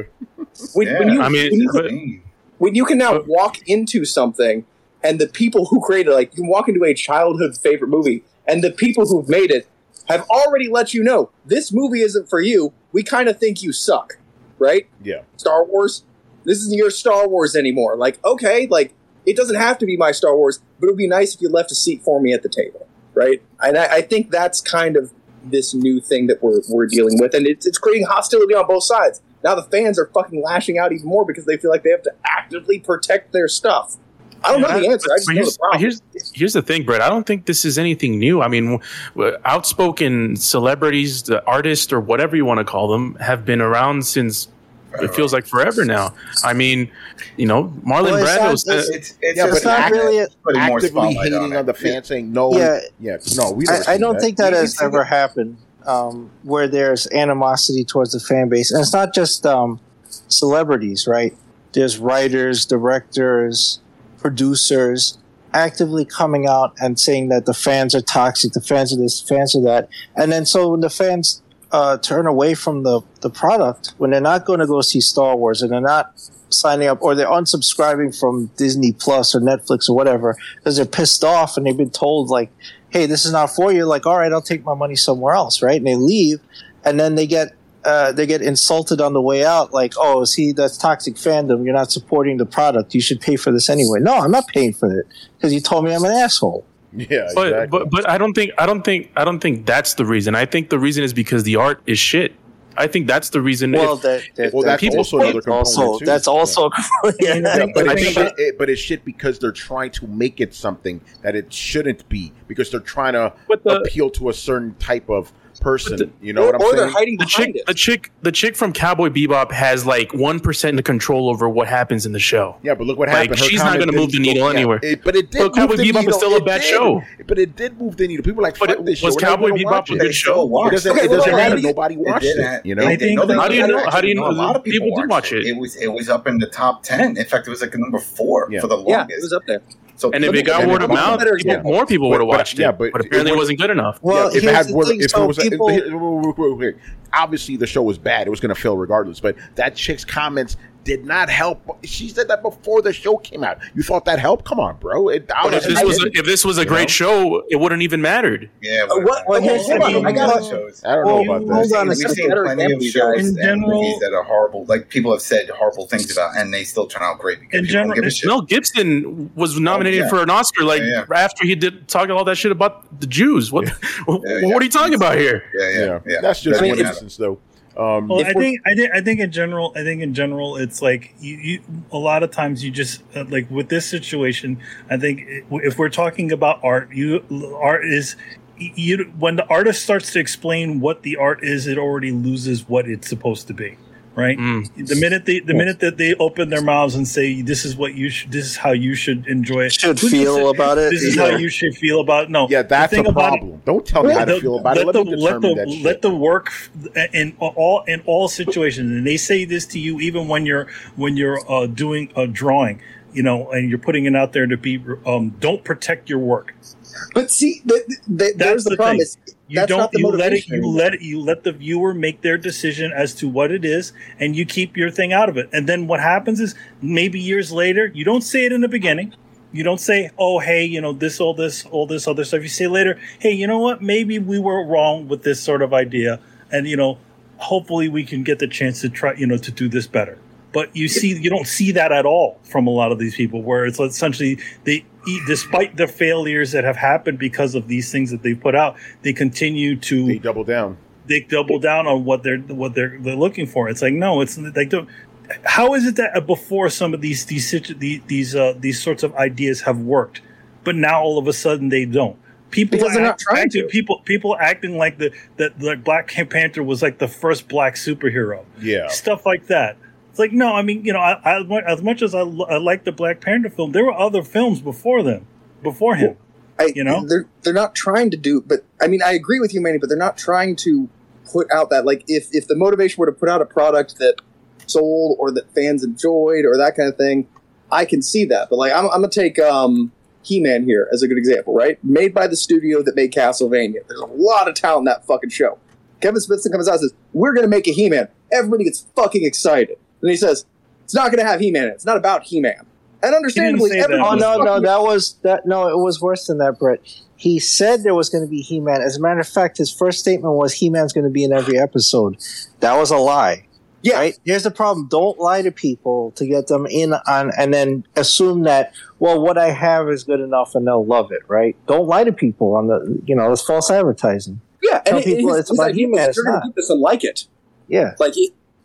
[SPEAKER 4] When you can now walk into something, and the people who created, like, you can walk into a childhood favorite movie, and the people who've made it have already let you know this movie isn't for you. We kind of think you suck, right?
[SPEAKER 2] Yeah.
[SPEAKER 4] Star Wars, this isn't your Star Wars anymore. Like, okay, like, it doesn't have to be my Star Wars, but it would be nice if you left a seat for me at the table, right? And I think that's kind of this new thing that we're dealing with, and it's creating hostility on both sides. Now the fans are fucking lashing out even more because they feel like they have to actively protect their stuff. I don't know the answer. I just know the problem.
[SPEAKER 7] Here's the thing, Brett. I don't think this is anything new. I mean, outspoken celebrities, the artists, or whatever you want to call them, have been around since it feels like forever now. I mean, Marlon Brando said
[SPEAKER 5] it's not really
[SPEAKER 2] actively hating on the fans, saying no. No, we don't.
[SPEAKER 5] I don't think that has ever happened. Where there's animosity towards the fan base, and it's not just celebrities, right? There's writers, directors, producers actively coming out and saying that the fans are toxic, the fans are this, fans are that, and then so when the fans turn away from the product, when they're not going to go see Star Wars and they're not signing up, or they're unsubscribing from Disney Plus or Netflix or whatever because they're pissed off and they've been told like, hey, this is not for you, like, all right, I'll take my money somewhere else, right? And they leave, and then they get insulted on the way out, like, oh, see, that's toxic fandom, you're not supporting the product, you should pay for this anyway. No, I'm not paying for it because you told me I'm an asshole.
[SPEAKER 2] Yeah, exactly.
[SPEAKER 7] But I don't think that's the reason. I think the reason is because the art is shit. I think that's the reason.
[SPEAKER 2] Well, that's also another component too.
[SPEAKER 5] That's also,
[SPEAKER 2] but it's shit because they're trying to make it something that it shouldn't be, because they're trying to appeal to a certain type of person. You know what I'm saying?
[SPEAKER 4] Or they're hiding behind it.
[SPEAKER 7] The chick from Cowboy Bebop has like 1% control over what happens in the show.
[SPEAKER 2] Yeah, but look what happened.
[SPEAKER 7] She's not going to move the needle anywhere.
[SPEAKER 2] But it did.
[SPEAKER 7] So Cowboy Bebop is still a bad show.
[SPEAKER 2] But it did move the needle. People were like, fuck this show.
[SPEAKER 7] Was Cowboy Bebop a good show?
[SPEAKER 2] It doesn't matter. Nobody watched it.
[SPEAKER 7] How do you know?
[SPEAKER 6] A lot of people
[SPEAKER 7] did watch it.
[SPEAKER 6] It was up in the top 10. In fact, it was like number 4 for the longest.
[SPEAKER 4] Yeah, it was up there.
[SPEAKER 6] So,
[SPEAKER 7] and if it got word of mouth, more people would have watched it. But apparently it wasn't good enough.
[SPEAKER 5] Well,
[SPEAKER 2] obviously the show was bad. It was going to fail regardless. But that chick's comments did not help. She said that before the show came out. You thought that helped? Come on, bro.
[SPEAKER 7] If this was a great show, it wouldn't even mattered.
[SPEAKER 6] Yeah.
[SPEAKER 2] I don't know about that.
[SPEAKER 6] Hold on, we've seen plenty of shows and movies that are horrible. Like people have said horrible things about, and they still turn out great.
[SPEAKER 3] In general,
[SPEAKER 7] Mel Gibson was nominated for an Oscar after he did talk all that shit about the Jews. What are you talking about here?
[SPEAKER 6] Yeah.
[SPEAKER 2] That's just one instance, though.
[SPEAKER 3] Well, I think in general, it's like you a lot of times you just like with this situation. I think if we're talking about art, art is when the artist starts to explain what the art is, it already loses what it's supposed to be. Right. The minute that they open their mouths and say, "This is what you should. This is how you should enjoy it.
[SPEAKER 5] Should feel about it.
[SPEAKER 3] This is how you should feel about it." No.
[SPEAKER 2] Yeah, that's the problem. Don't tell me how to feel about it.
[SPEAKER 3] Let the work in all situations. And they say this to you even when you're doing a drawing, and you're putting it out there to be. Don't protect your work.
[SPEAKER 4] But see, there's the problem. You let the viewer make their decision as to what it is, and you keep your thing out of it. And then what happens is maybe years later, you don't say it in the beginning. You don't say, "Oh, hey, all this other stuff." You say later, "Hey, you know what? Maybe we were wrong with this sort of idea, and hopefully we can get the chance to try, to do this better." But you don't see that at all from a lot of these people, where it's essentially despite the failures that have happened because of these things that they put out, they continue to
[SPEAKER 2] they double down
[SPEAKER 3] on what they're looking for. It's like, no, it's like, how is it that before some of these sorts of ideas have worked, but now all of a sudden they don't? People acting like the Black Panther was like the first black superhero.
[SPEAKER 2] Yeah,
[SPEAKER 3] stuff like that. It's like, no, I mean, as much as I like the Black Panther film, there were other films before him.
[SPEAKER 4] They're not trying to do, but I mean, I agree with you, Manny, but they're not trying to put out that, like, if the motivation were to put out a product that sold or that fans enjoyed or that kind of thing, I can see that. But like, I'm gonna take He-Man here as a good example, right? Made by the studio that made Castlevania. There's a lot of talent in that fucking show. Kevin Smithson comes out and says, "We're gonna make a He-Man." Everybody gets fucking excited. And he says, "It's not going to have He-Man. It's not about He-Man." And understandably,
[SPEAKER 5] it was worse than that, Brett. He said there was going to be He-Man. As a matter of fact, his first statement was He-Man's going to be in every episode. That was a lie. Yeah. Right? Here's the problem. Don't lie to people to get them in on, and then assume that, well, what I have is good enough and they'll love it, right? Don't lie to people on it's false advertising.
[SPEAKER 4] Yeah.
[SPEAKER 5] Tell people it's about He-Man.
[SPEAKER 4] You're going to do this and like it.
[SPEAKER 5] Yeah.
[SPEAKER 4] Like,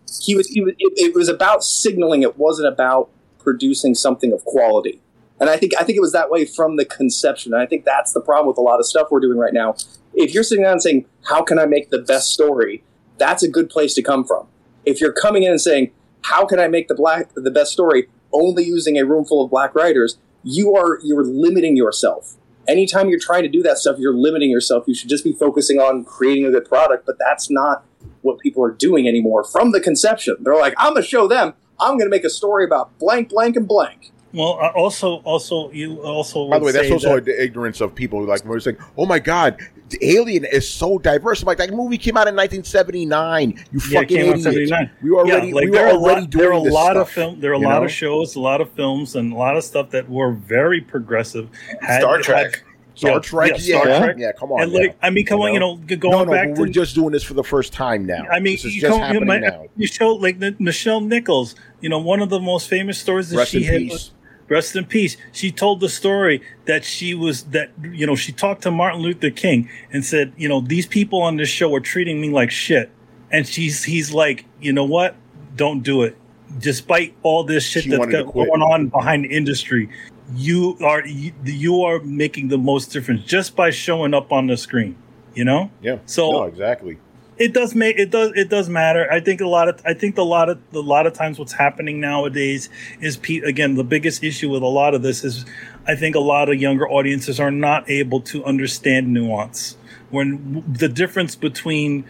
[SPEAKER 4] it was about signaling. It wasn't about producing something of quality. And I think it was that way from the conception. And I think that's the problem with a lot of stuff we're doing right now. If you're sitting down and saying, "How can I make the best story?" That's a good place to come from. If you're coming in and saying, "How can I make the best story?" only using a room full of black writers, you're limiting yourself. Anytime you're trying to do that stuff, you're limiting yourself. You should just be focusing on creating a good product, but that's not what people are doing anymore from the conception. They're like, "I'm going to show them. I'm going to make a story about blank, blank, and blank."
[SPEAKER 3] Well, also, you also.
[SPEAKER 2] By the way, that's also the ignorance of people. Like we're saying, "Oh my God, the Alien is so diverse." I'm like, that movie came out in 1979. You fucking idiot. We were already doing this stuff.
[SPEAKER 3] There are a lot of shows, a lot of films, and a lot of stuff that were very progressive.
[SPEAKER 6] Star Trek.
[SPEAKER 2] Star Trek. Yeah, come on.
[SPEAKER 3] And I mean, come on, going back to...
[SPEAKER 2] We're just doing this for the first time now.
[SPEAKER 3] I mean,
[SPEAKER 2] this is just happening now.
[SPEAKER 3] You show, like, Nichelle Nichols, one of the most famous stories that she had... Rest in peace. She told the story that she talked to Martin Luther King and said, these people on this show are treating me like shit. And he's like, "You know what? Don't do it. Despite all this shit that's going on behind the industry, you are making the most difference just by showing up on the screen." Yeah. So
[SPEAKER 2] no, exactly.
[SPEAKER 3] It does matter. I think a lot of times what's happening nowadays is, again, the biggest issue with a lot of this is I think a lot of younger audiences are not able to understand nuance. When the difference between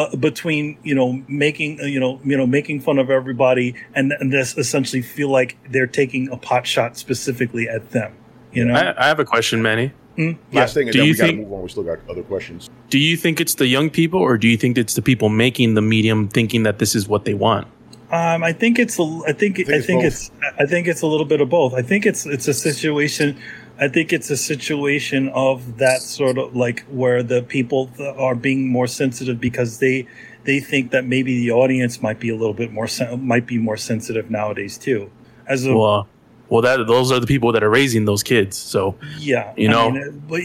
[SPEAKER 3] making fun of everybody and this essentially feel like they're taking a pot shot specifically at them.
[SPEAKER 7] I have a question, Manny.
[SPEAKER 2] Last thing, and then we got to move on. We still got other questions.
[SPEAKER 7] Do you think it's the young people, or do you think it's the people making the medium thinking that this is what they want?
[SPEAKER 3] I think it's a little bit of both. I think it's a situation. I think it's a situation of that sort of like where the people are being more sensitive because they think that maybe the audience might be a little bit more more sensitive nowadays too.
[SPEAKER 7] Well, those are the people that are raising those kids. So
[SPEAKER 3] yeah,
[SPEAKER 7] you know,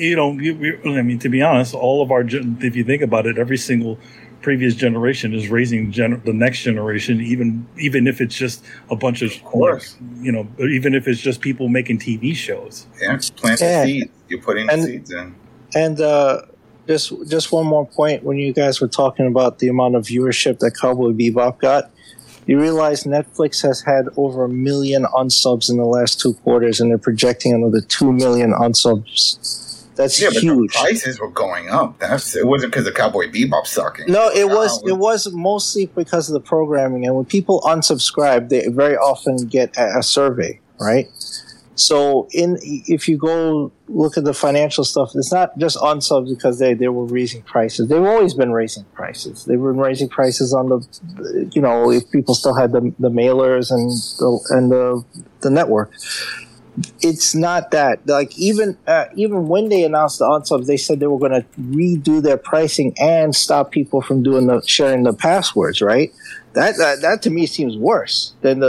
[SPEAKER 3] I mean, to be honest, all of if you think about it, every single previous generation is raising the next generation, even if it's just a bunch of course, even if it's just people making TV shows.
[SPEAKER 6] Yeah, planting seeds. You're putting seeds in.
[SPEAKER 5] And just one more point. When you guys were talking about the amount of viewership that Cowboy Bebop got, you realize Netflix has had over 1 million unsubs in the last 2 quarters, and they're projecting another 2 million unsubs. That's huge.
[SPEAKER 6] But the prices were going up. It wasn't because of Cowboy Bebop sucking.
[SPEAKER 5] No, it was mostly because of the programming. And when people unsubscribe, they very often get a survey, right? So if you go look at the financial stuff, it's not just unsubs because they were raising prices. They've always been raising prices. They've been raising prices on if people still had the mailers and the network. It's not that. Like even when they announced the unsubs, they said they were going to redo their pricing and stop people from sharing the passwords. Right? That to me seems worse than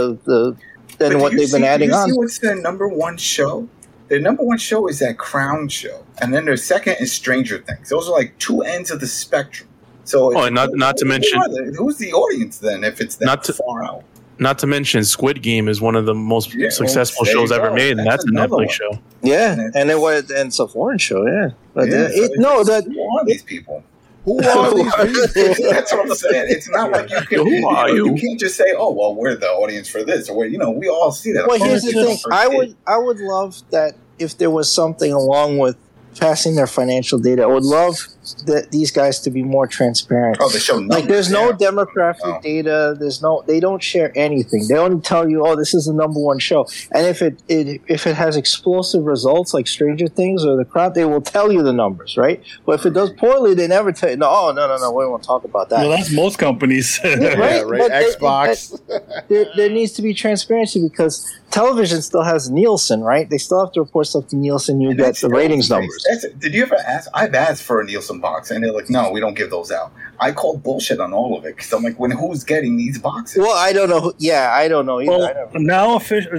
[SPEAKER 5] what they've been adding on.
[SPEAKER 6] You see what's their number one show? Their number one show is that Crown show, and then their second is Stranger Things. Those are like 2 ends of the spectrum. So,
[SPEAKER 7] not to mention
[SPEAKER 6] who's the audience then if it's that far out.
[SPEAKER 7] Not to mention, Squid Game is one of the most successful shows ever made, and that's a Netflix show.
[SPEAKER 5] Yeah, and it's a foreign show. Yeah, but
[SPEAKER 6] who are these people? Who are these people? That's what I'm saying. It's not like you can. Who are you? You can't just say, "Oh, well, we're the audience for this," or we all see that.
[SPEAKER 5] Well, here's the thing. I would love that if there was something along with passing their financial data. I would love these guys to be more transparent.
[SPEAKER 6] Oh, they show numbers.
[SPEAKER 5] Like there's no demographic data. They don't share anything. They only tell you, oh, this is the number one show. And if it has explosive results like Stranger Things or The Crown, they will tell you the numbers, right? But if it does poorly, they never tell you. No, we won't talk about that.
[SPEAKER 3] Well, that's most companies,
[SPEAKER 5] right?
[SPEAKER 2] Yeah, right. Xbox.
[SPEAKER 5] There needs to be transparency because television still has Nielsen, right? They still have to report stuff to Nielsen. You get the ratings numbers.
[SPEAKER 6] Did you ever ask? I've asked for a Nielsen box, and they're like, "No, we don't give those out." I called bullshit on all of it because I'm like, "Who's getting these boxes?"
[SPEAKER 5] Well, I don't know. I don't know either.
[SPEAKER 3] Well, now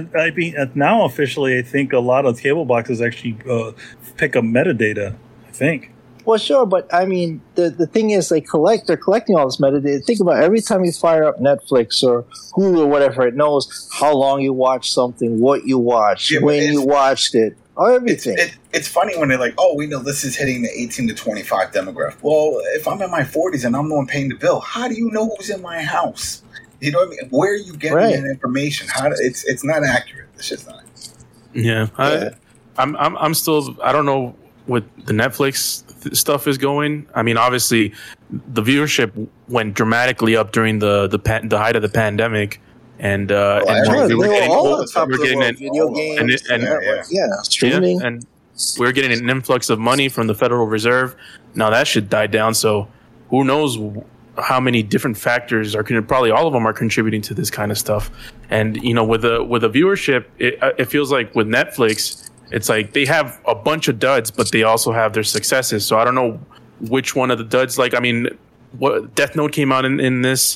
[SPEAKER 3] officially, I think a lot of cable boxes actually pick up metadata. I think.
[SPEAKER 5] Well, sure, but I mean, the thing is, they're collecting all this metadata. Think about it. Every time you fire up Netflix or Hulu or whatever, it knows how long you watched something, what you watched, when you watched it. Everything.
[SPEAKER 6] It's funny when they're like, oh, we know this is hitting the 18 to 25 demographic. Well, if I'm in my 40s and I'm the one paying the bill, how do you know who's in my house? You know what I mean? Where are you getting that information? It's not accurate. It's just not.
[SPEAKER 7] Yeah. I'm still, I don't know what the Netflix stuff is going. I mean, obviously, the viewership went dramatically up during the height of the pandemic. And
[SPEAKER 5] we were getting streaming,
[SPEAKER 7] and we were getting an influx of money from the Federal Reserve. Now that should die down. So who knows how many different factors probably all of them are contributing to this kind of stuff. And with the viewership, it feels like with Netflix, it's like they have a bunch of duds, but they also have their successes. So I don't know which one of the duds. Like, I mean, what Death Note came out in this.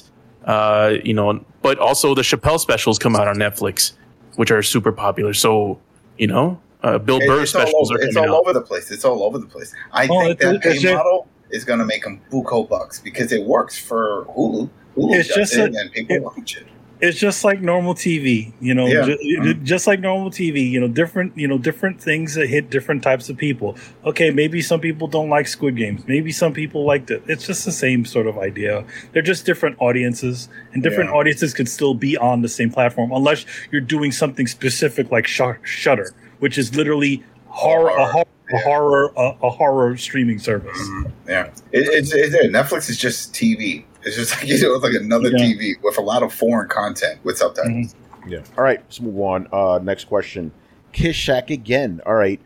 [SPEAKER 7] But also the Chappelle specials come out on Netflix, which are super popular. So, Bill Burr specials are coming out.
[SPEAKER 6] It's all over the place. It's all over the place. I think that pay model is going to make them buco bucks because it works for Hulu. And people watch it.
[SPEAKER 3] It's just like normal TV, just like normal TV, different things that hit different types of people. Okay, maybe some people don't like Squid Games. Maybe some people liked it. It's just the same sort of idea. They're just different audiences, and different audiences could still be on the same platform unless you're doing something specific like Shudder, which is literally a horror streaming service.
[SPEAKER 6] Mm-hmm. Yeah, it's Netflix is just TV. It's just like, it's like another TV with a lot of foreign content with subtitles.
[SPEAKER 2] Mm-hmm. Yeah. All right, let's move on. Next question. Kiss Shack again. All right.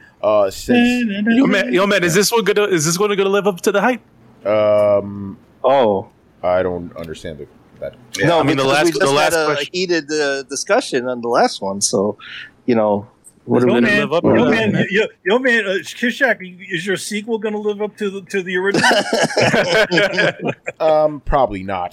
[SPEAKER 7] Yo, man, is this one gonna live up to the hype?
[SPEAKER 2] I don't understand
[SPEAKER 5] No, I mean the last had a heated discussion on the last one, so what
[SPEAKER 3] yo, man, Kishak, is your sequel going to live up to the original?
[SPEAKER 2] Probably not.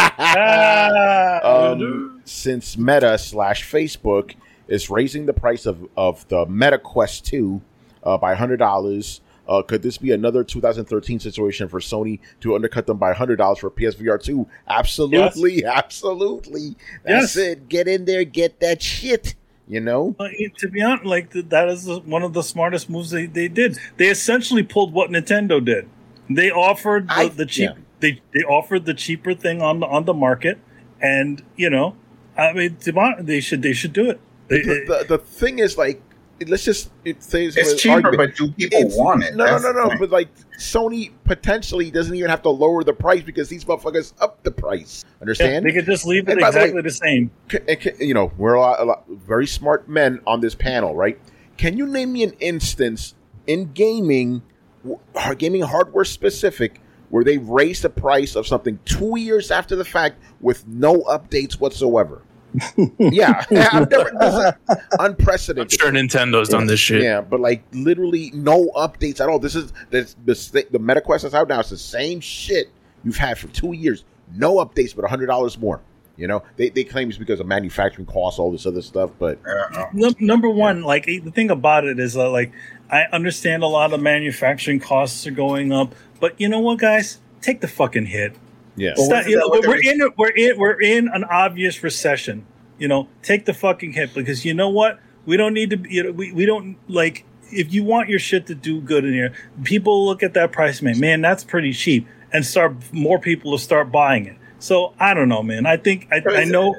[SPEAKER 2] Since Meta / Facebook is raising the price of the Meta Quest 2 by $100. Could this be another 2013 situation for Sony to undercut them by $100 for PSVR 2? Absolutely, yes. Absolutely. That's it. Get in there, get that shit. To
[SPEAKER 3] be honest, that is one of the smartest moves they did. They essentially pulled what Nintendo did. They offered the cheap. Yeah. They offered the cheaper thing on the market, and they should do it.
[SPEAKER 2] The thing is, it's
[SPEAKER 6] cheaper, argument. But do people want it?
[SPEAKER 2] No. But Sony potentially doesn't even have to lower the price because these motherfuckers up the price. Understand?
[SPEAKER 3] Yeah, they could just leave it exactly the same.
[SPEAKER 2] We're a lot very smart men on this panel, right? Can you name me an instance in gaming hardware specific, where they raised the price of something 2 years after the fact with no updates whatsoever? Yeah, I've never, this is unprecedented.
[SPEAKER 7] I'm sure Nintendo's done this shit.
[SPEAKER 2] Yeah, but literally no updates at all. This is the MetaQuest that's out now. It's the same shit you've had for 2 years. No updates, but $100 more. They claim it's because of manufacturing costs, all this other stuff. But
[SPEAKER 3] number one, the thing about it is I understand a lot of manufacturing costs are going up, but you know what, guys? Take the fucking hit.
[SPEAKER 2] Yeah,
[SPEAKER 3] we're in an obvious recession. Take the fucking hit, because you know what? We don't need to. We don't if you want your shit to do good in here, people look at that price, man, that's pretty cheap, and more people will start buying it. So I don't know, man. I think I know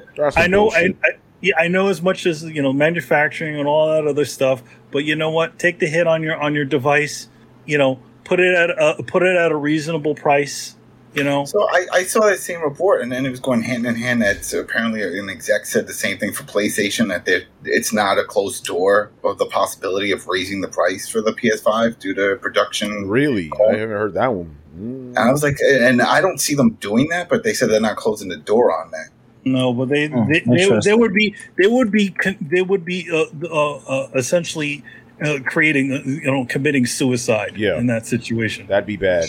[SPEAKER 3] as much as manufacturing and all that other stuff, but you know what? Take the hit on your device. Put it at a reasonable price.
[SPEAKER 6] So I saw that same report, and then it was going hand in hand that apparently an exec said the same thing for PlayStation, that it's not a closed door of the possibility of raising the price for the PS5 due to production.
[SPEAKER 2] Really? I haven't heard that one.
[SPEAKER 6] And I was like, and I don't see them doing that, but they said they're not closing the door on that.
[SPEAKER 3] No, but they would be essentially creating, committing suicide in that situation.
[SPEAKER 2] That'd be bad.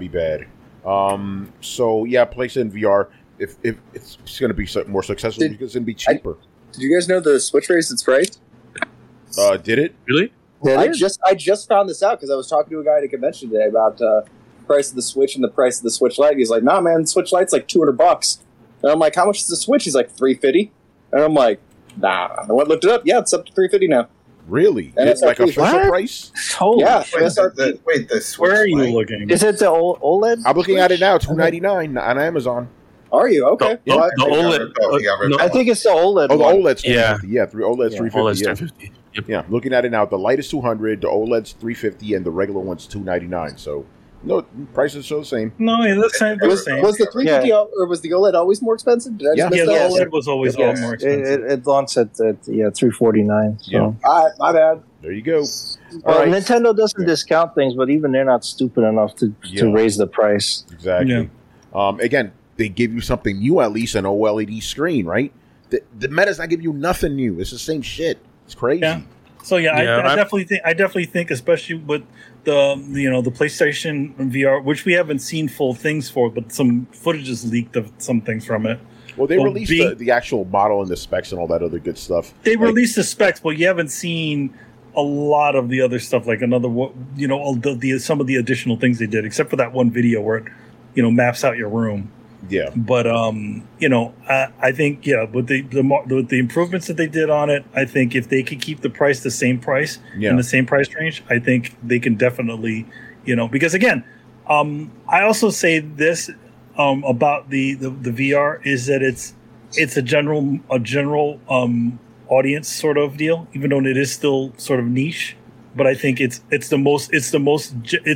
[SPEAKER 2] So yeah, PlayStation VR, if it's going to be more successful because it's going to be cheaper.
[SPEAKER 4] Did you guys know the Switch raised its price?
[SPEAKER 2] Did it
[SPEAKER 7] really?
[SPEAKER 4] I just found this out because I was talking to a guy at a convention today about the price of the Switch and the price of the Switch Lite. He's like, "Nah, man, Switch Lite's like $200." And I'm like, "How much is the Switch?" He's like, $350. And I'm like, "Nah." I went looked it up. Yeah, it's up to $350 now.
[SPEAKER 2] Really?
[SPEAKER 4] And
[SPEAKER 2] it's like official price?
[SPEAKER 4] Yeah.
[SPEAKER 6] Wait, the Switch.
[SPEAKER 3] Where are you looking?
[SPEAKER 5] Is it the OLED?
[SPEAKER 2] I'm looking at it now. $299 on Amazon.
[SPEAKER 4] Are you? Okay.
[SPEAKER 7] The OLED.
[SPEAKER 5] I think it's the OLED.
[SPEAKER 2] Oh, the OLED's
[SPEAKER 7] $350.
[SPEAKER 2] Yeah, OLED's $350.
[SPEAKER 7] OLED's $350. Yep.
[SPEAKER 2] Yeah, looking at it now, the light is $200, the OLED's $350, and the regular one's $299. So, no, prices are the same.
[SPEAKER 3] No, that's the same.
[SPEAKER 4] Was the $350 or was the OLED always more expensive?
[SPEAKER 3] The OLED was always more expensive.
[SPEAKER 5] It launched at $349. So.
[SPEAKER 2] Yeah.
[SPEAKER 4] All right, my bad.
[SPEAKER 2] There you go.
[SPEAKER 5] Right. Nintendo doesn't discount things, but even they're not stupid enough to raise the price.
[SPEAKER 2] Exactly. Yeah. Again, they give you something new, at least an OLED screen, right? The Meta's not giving you nothing new. It's the same shit. It's crazy.
[SPEAKER 3] Yeah. So I definitely think, especially with the PlayStation VR, which we haven't seen full things for, but some footage is leaked of some things from it.
[SPEAKER 2] Well, they released the actual model and the specs and all that other good stuff.
[SPEAKER 3] They released the specs, but you haven't seen a lot of the other stuff, like some of the additional things they did, except for that one video where it, maps out your room.
[SPEAKER 2] Yeah.
[SPEAKER 3] But I think with the improvements that they did on it, I think if they could keep the price the same price in the same price range, I think they can definitely, because again, I also say this about the VR is that it's a general audience sort of deal, even though it is still sort of niche. But I think it's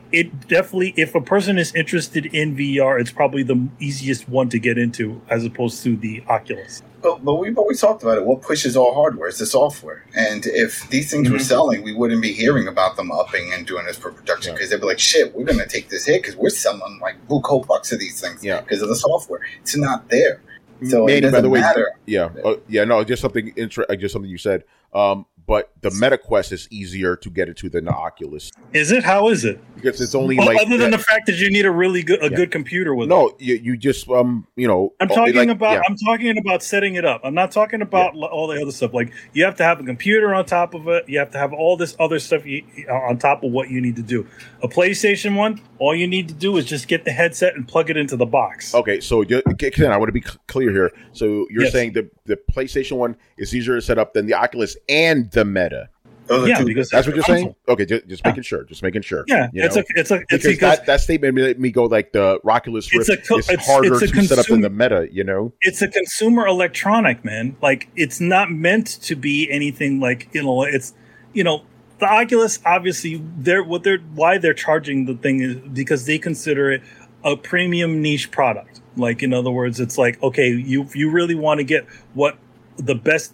[SPEAKER 3] it definitely, if a person is interested in VR, it's probably the easiest one to get into as opposed to the Oculus.
[SPEAKER 6] But we've always talked about it. What pushes all hardware is the software. And if these things were selling, we wouldn't be hearing about them upping and doing this for production because they'd be like, shit, we're going to take this hit because we're selling like bucks of these things because of the software. It's not there. So
[SPEAKER 2] Manny,
[SPEAKER 6] it doesn't
[SPEAKER 2] by the way,
[SPEAKER 6] matter.
[SPEAKER 2] No, just something you said. But the MetaQuest is easier to get into than the Oculus.
[SPEAKER 3] Is it? How is it?
[SPEAKER 2] Because it's only
[SPEAKER 3] other than the fact that you need a really good computer with it.
[SPEAKER 2] No, you just I'm
[SPEAKER 3] talking about setting it up. I'm not talking about all the other stuff. Like you have to have a computer on top of it. You have to have all this other stuff on top of what you need to do. A PlayStation 1, all you need to do is just get the headset and plug it into the box.
[SPEAKER 2] Okay, so Ken, I want to be clear here. So you're saying the PlayStation 1 is easier to set up than the Oculus and the Meta.
[SPEAKER 3] Because
[SPEAKER 2] that's what you're saying. Okay, just making sure.
[SPEAKER 3] Yeah, it's because
[SPEAKER 2] that statement made me go like the Oculus Rift is harder to set up than the Meta. You know,
[SPEAKER 3] it's a consumer electronic, man. Like it's not meant to be anything like it's the Oculus. Obviously, why they're charging the thing is because they consider it a premium niche product. Like in other words, it's like okay, you really want to get what. The best,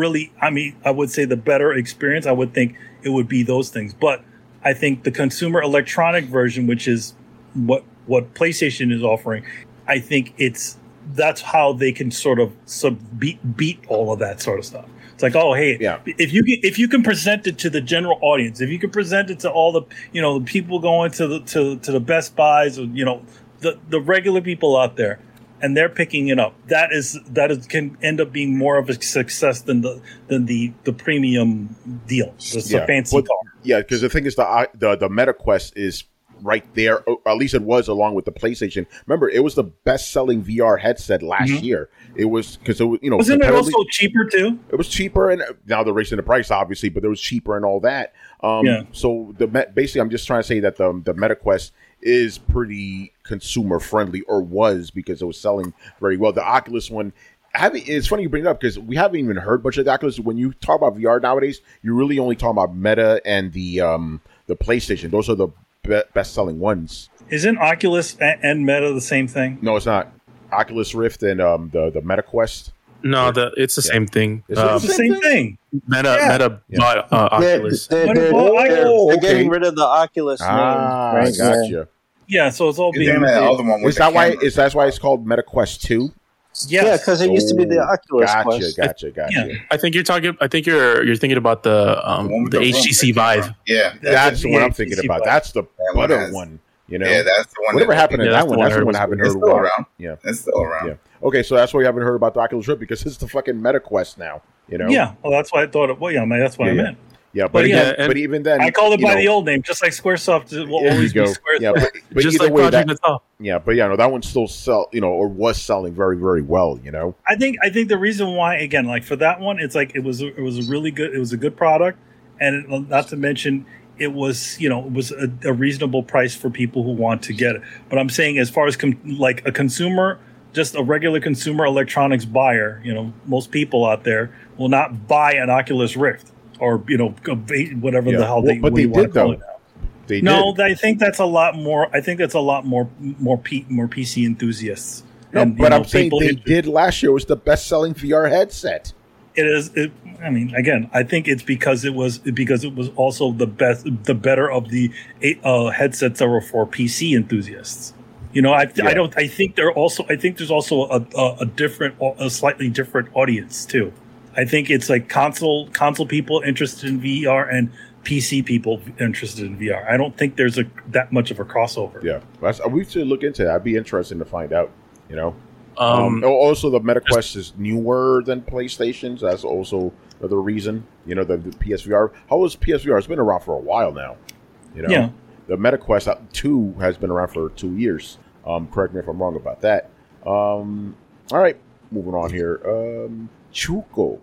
[SPEAKER 3] I would say the better experience, I would think it would be those things. But I think the consumer electronic version, which is what PlayStation is offering, I think that's how they can sort of beat all of that sort of stuff. It's like, oh, hey, if you can present it to the general audience, if you can present it to all the the people going to the Best Buys, or the regular people out there. And they're picking it up. That can end up being more of a success than the premium deal. It's a fancy car.
[SPEAKER 2] Yeah, because the thing is, the MetaQuest is right there. Or at least it was, along with the PlayStation. Remember, it was the best-selling VR headset last year. It was because
[SPEAKER 3] wasn't it also cheaper too?
[SPEAKER 2] It was cheaper, and now they're raising the price, obviously, but it was cheaper and all that. So basically, I'm just trying to say that the MetaQuest is pretty consumer friendly, or was, because it was selling very well. The Oculus one, it's funny you bring it up because we haven't even heard much of the Oculus. When you talk about VR nowadays, you're really only talking about Meta and the PlayStation. Those are the best selling ones.
[SPEAKER 3] Isn't Oculus and Meta the same thing?
[SPEAKER 2] No, it's not. Oculus Rift and the MetaQuest.
[SPEAKER 7] No, it's the same thing.
[SPEAKER 3] It's the same thing.
[SPEAKER 7] Meta bought Oculus.
[SPEAKER 5] They're getting rid of the Oculus name.
[SPEAKER 2] Right? Gotcha.
[SPEAKER 3] Yeah, so it's all being.
[SPEAKER 2] Is that why? That's why it's called MetaQuest 2?
[SPEAKER 5] Yeah, because it used to be the Oculus Quest.
[SPEAKER 2] Gotcha.
[SPEAKER 7] Yeah. I think you're thinking about the HTC Vive.
[SPEAKER 6] Yeah,
[SPEAKER 2] that's what I'm thinking about. That's the butter one.
[SPEAKER 6] Yeah, that's the one.
[SPEAKER 2] Whatever happened to that one? That's the one I haven't heard about.
[SPEAKER 6] Around. Yeah, it's still around.
[SPEAKER 2] Yeah. Okay, so that's why you haven't heard about the Oculus Rift, because it's the fucking MetaQuest now.
[SPEAKER 3] Yeah, well, that's why I thought it. Well, yeah, that's what I meant.
[SPEAKER 2] Yeah, but even then,
[SPEAKER 3] I called it by the old name, just like SquareSoft will always be SquareSoft.
[SPEAKER 2] Yeah, but
[SPEAKER 7] just
[SPEAKER 2] either
[SPEAKER 7] like
[SPEAKER 2] way, that one still or was selling very, very well.
[SPEAKER 3] I think the reason why, again, like for that one, it's like it was a really good, it was a good product, and not to mention it was a reasonable price for people who want to get it. But I'm saying, as far as like a consumer, just a regular consumer electronics buyer, most people out there will not buy an Oculus Rift. Or whatever the hell they want to call it now.
[SPEAKER 2] They did.
[SPEAKER 3] I think that's a lot more. I think that's a lot more PC enthusiasts.
[SPEAKER 2] No, but I'm saying they did last year. It was the best-selling VR headset.
[SPEAKER 3] It is. I mean, again, I think it's because it was also the better of the headsets that were for PC enthusiasts. I think there's also a slightly different audience too. I think it's like console people interested in VR and PC people interested in VR. I don't think there's that much of a crossover.
[SPEAKER 2] Yeah, we should look into that. I'd be interested to find out. Also, the MetaQuest is newer than PlayStation, so that's also another reason. The PSVR. How was PSVR? It's been around for a while now.
[SPEAKER 3] Yeah.
[SPEAKER 2] The MetaQuest 2 has been around for 2 years. Correct me if I'm wrong about that. All right, moving on here. Chuko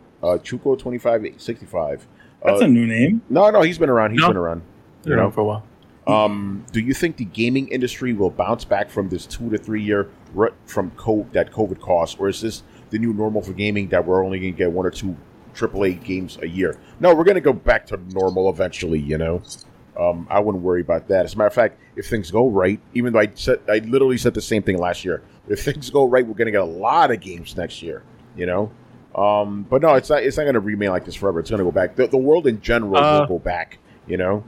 [SPEAKER 2] 2565.
[SPEAKER 3] That's a new name.
[SPEAKER 2] No, he's been around. He's been around.
[SPEAKER 7] For a while.
[SPEAKER 2] Do you think the gaming industry will bounce back from this 2 to 3 year rut from that COVID caused, or is this the new normal for gaming that we're only going to get 1 or 2 AAA games a year? No, we're going to go back to normal eventually. I wouldn't worry about that. As a matter of fact, if things go right, even though I literally said the same thing last year. If things go right, we're going to get a lot of games next year. You know, but no, it's not going to remain like this forever. It's going to go back. The world in general will go back. You know,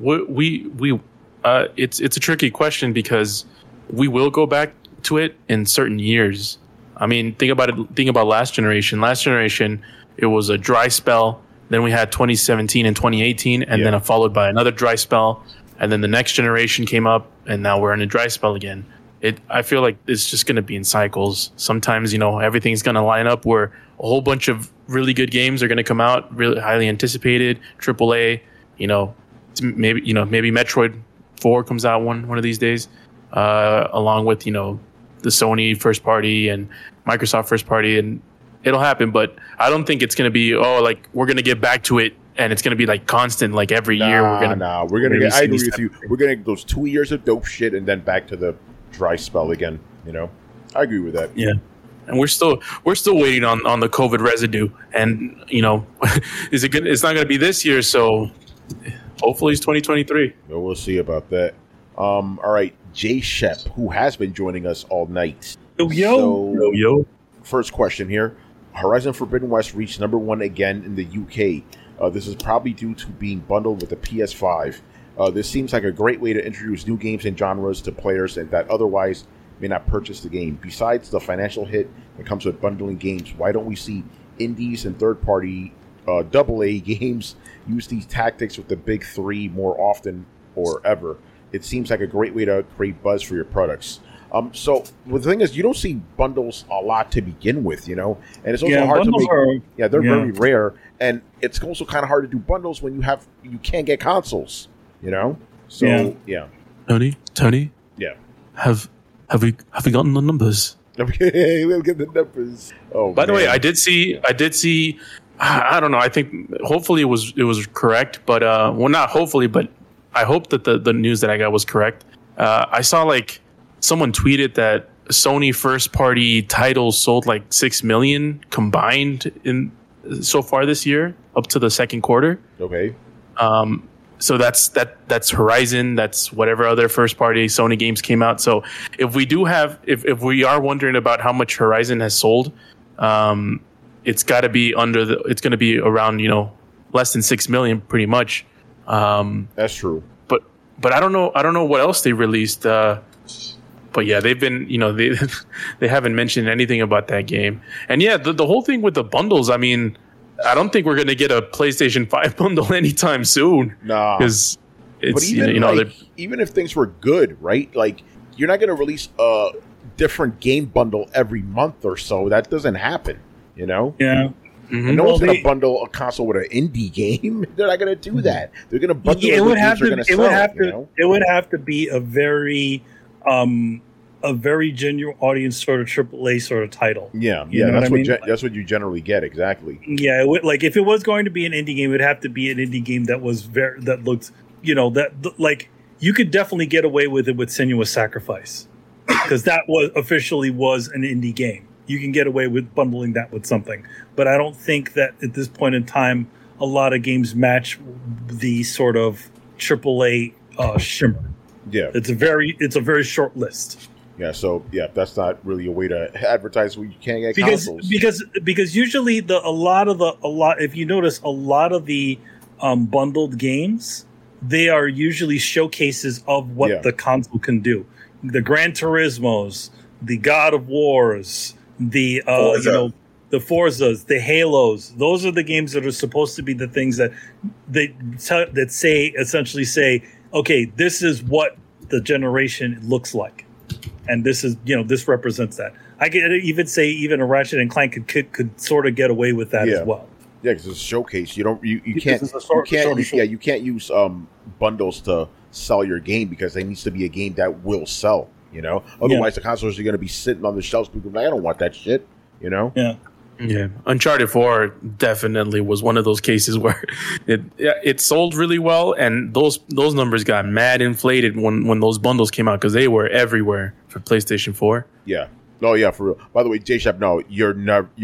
[SPEAKER 7] it's a tricky question because we will go back to it in certain years. I mean, think about it. Think about last generation. Last generation, it was a dry spell. Then we had 2017 and 2018, and then followed by another dry spell. And then the next generation came up, and now we're in a dry spell again. I feel like it's just going to be in cycles. Sometimes, everything's going to line up where a whole bunch of really good games are going to come out, really highly anticipated, AAA. Maybe Metroid 4 comes out one of these days, along with the Sony first party and Microsoft first party, and it'll happen. But I don't think it's going to be we're going to get back to it and it's going to be like constant, like every year. We're going to get.
[SPEAKER 2] I agree with you. We're going to get those 2 years of dope shit and then back to the dry spell again. I agree with that.
[SPEAKER 7] Yeah. And we're still waiting on the COVID residue, and is it good? It's not going to be this year, so hopefully it's 2023.
[SPEAKER 2] Well, we'll see about that. All right, Jay Shep, who has been joining us all night.
[SPEAKER 3] Yo.
[SPEAKER 2] First question here: Horizon Forbidden West reached number 1 again in the UK. This is probably due to being bundled with the PS5. This seems like a great way to introduce new games and genres to players that otherwise may not purchase the game. Besides the financial hit that comes with bundling games, why don't we see indies and third-party AA games use these tactics with the big three more often or ever? It seems like a great way to create buzz for your products. So the thing is, you don't see bundles a lot to begin with, and it's also hard to make. They're very rare, and it's also kind of hard to do bundles when you can't get consoles, So yeah.
[SPEAKER 7] Tony.
[SPEAKER 2] Yeah.
[SPEAKER 7] Have we gotten the numbers?
[SPEAKER 2] Okay, we'll get the numbers. Oh,
[SPEAKER 7] by the way, I did see. I don't know. I think hopefully it was correct, but not hopefully, but I hope that the news that I got was correct. I saw someone tweeted that Sony first party titles sold 6 million combined so far this year up to the second quarter.
[SPEAKER 2] Okay.
[SPEAKER 7] So that's Horizon, that's whatever other first party Sony games came out. So if we do have if we are wondering about how much Horizon has sold, it's got to be it's going to be around less than 6 million pretty much.
[SPEAKER 2] That's true.
[SPEAKER 7] But I don't know what else they released. But yeah, they've been, they haven't mentioned anything about that game. And yeah, the whole thing with the bundles, I mean, I don't think we're going to get a PlayStation 5 bundle anytime soon.
[SPEAKER 2] Nah.
[SPEAKER 7] Because it's,
[SPEAKER 2] even if things were good, right? You're not going to release a different game bundle every month or so. That doesn't happen,
[SPEAKER 3] Yeah.
[SPEAKER 2] Mm-hmm. And no one's going to bundle a console with an indie game. They're not going to do that. They're going to bundle it with games they're going to sell.
[SPEAKER 3] It would have to be a very genuine audience sort of AAA sort of title.
[SPEAKER 2] Yeah, that's what you generally get, exactly.
[SPEAKER 3] Yeah, if it was going to be an indie game, it would have to be an indie game that was that looked, you could definitely get away with it with Senua's Sacrifice, because that was an indie game. You can get away with bundling that with something, but I don't think that at this point in time a lot of games match the sort of AAA shimmer.
[SPEAKER 2] Yeah,
[SPEAKER 3] it's a very short list.
[SPEAKER 2] Yeah, so that's not really a way to advertise when you can't get consoles.
[SPEAKER 3] Because usually if you notice a lot of the bundled games, they are usually showcases of what the console can do. The Gran Turismos, the God of Wars, the the Forzas, the Halos. Those are the games that are supposed to be the things that essentially say, okay, this is what the generation looks like. And this is, this represents that. I could even say a Ratchet and Clank could sort of get away with that as well.
[SPEAKER 2] Yeah, because it's a showcase. You can't use bundles to sell your game, because it needs to be a game that will sell. Otherwise the consoles are going to be sitting on the shelves. People are like, I don't want that shit.
[SPEAKER 7] Yeah, Uncharted 4 definitely was one of those cases where it sold really well, and those numbers got mad inflated when those bundles came out, because they were everywhere for PlayStation 4.
[SPEAKER 2] Yeah. Oh yeah, for real. By the way, J Shep, no, you're never.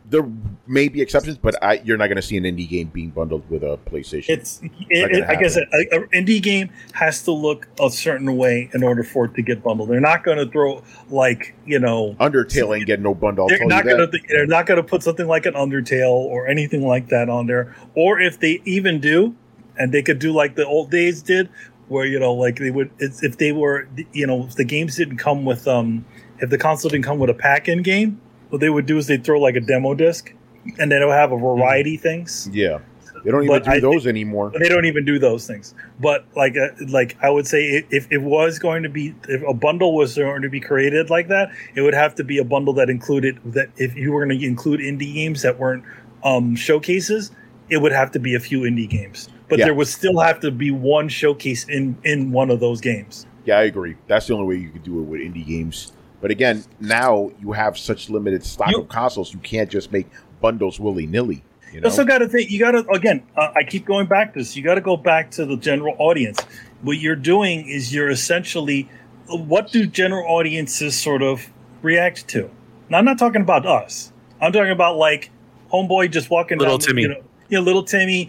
[SPEAKER 2] there may be exceptions, but you're not going to see an indie game being bundled with a PlayStation.
[SPEAKER 3] Like I said, an indie game has to look a certain way in order for it to get bundled. They're not going to throw
[SPEAKER 2] Undertale ain't getting no bundle.
[SPEAKER 3] They're not going to put something like an Undertale or anything like that on there. Or if they even do, and they could do like the old days did, where they would if the games didn't come with if the console didn't come with a pack-in game. What they would do is they'd throw like a demo disc, and then it would have a variety of things.
[SPEAKER 2] Yeah, they don't even do those anymore.
[SPEAKER 3] They don't even do those things. But like I would say, if it was going to be, if a bundle was going to be created like that, it would have to be a bundle that included that. If you were going to include indie games that weren't showcases, it would have to be a few indie games. But there would still have to be one showcase in one of those games.
[SPEAKER 2] Yeah, I agree. That's the only way you could do it with indie games. But again, now you have such limited stock of consoles, you can't just make bundles willy-nilly. You
[SPEAKER 3] also got to think, I keep going back to this, you got to go back to the general audience. What you're doing is you're essentially, what do general audiences sort of react to? Now, I'm not talking about us. I'm talking about like homeboy just walking
[SPEAKER 7] Little
[SPEAKER 3] down,
[SPEAKER 7] Timmy.
[SPEAKER 3] Little Timmy,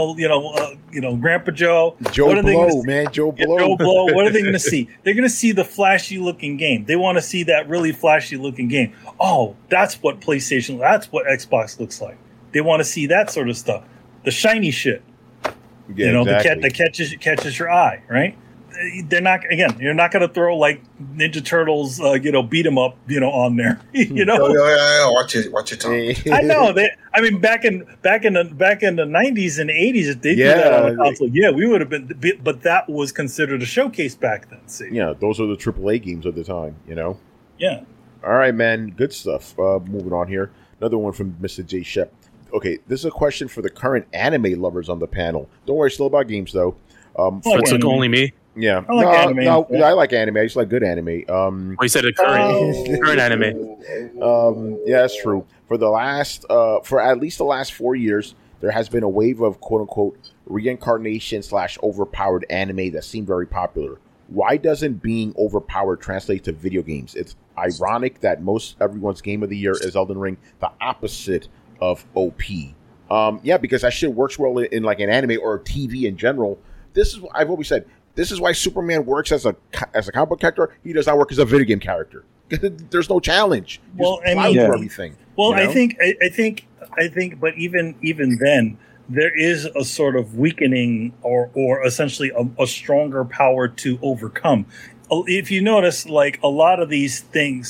[SPEAKER 3] Grandpa Joe.
[SPEAKER 2] Joe Blow, man. Joe Blow.
[SPEAKER 3] Joe Blow. What are they going to see? They're going to see the flashy-looking game. They want to see that really flashy-looking game. Oh, that's what PlayStation, that's what Xbox looks like. They want to see that sort of stuff. The shiny shit.
[SPEAKER 2] Yeah, exactly.
[SPEAKER 3] that catches your eye, right? They're not, again, you're not going to throw like Ninja Turtles, beat 'em up, on there,
[SPEAKER 6] Watch it, Tom.
[SPEAKER 3] I know back in the 90s and 80s, if they did that on a console, we would have been, but that was considered a showcase back then. See,
[SPEAKER 2] yeah, those are the AAA games of the time,
[SPEAKER 3] Yeah.
[SPEAKER 2] All right, man, good stuff. Moving on here, another one from Mr. J. Shep. Okay, this is a question for the current anime lovers on the panel. Don't worry, still about games though.
[SPEAKER 7] It took only me.
[SPEAKER 2] Yeah,
[SPEAKER 3] I like anime.
[SPEAKER 2] I like anime. I just like good anime.
[SPEAKER 7] You said a current anime.
[SPEAKER 2] Yeah, that's true. For at least the last 4 years, there has been a wave of quote unquote reincarnation / overpowered anime that seemed very popular. Why doesn't being overpowered translate to video games? It's ironic that most everyone's game of the year is Elden Ring, the opposite of OP. Because that shit works well in like an anime or TV in general. This is what I've always said. This is why Superman works as a comic book character. He does not work as a video game character. There's no challenge. For everything.
[SPEAKER 3] Well, I think, but even then, there is a sort of weakening or essentially a stronger power to overcome. If you notice, like a lot of these,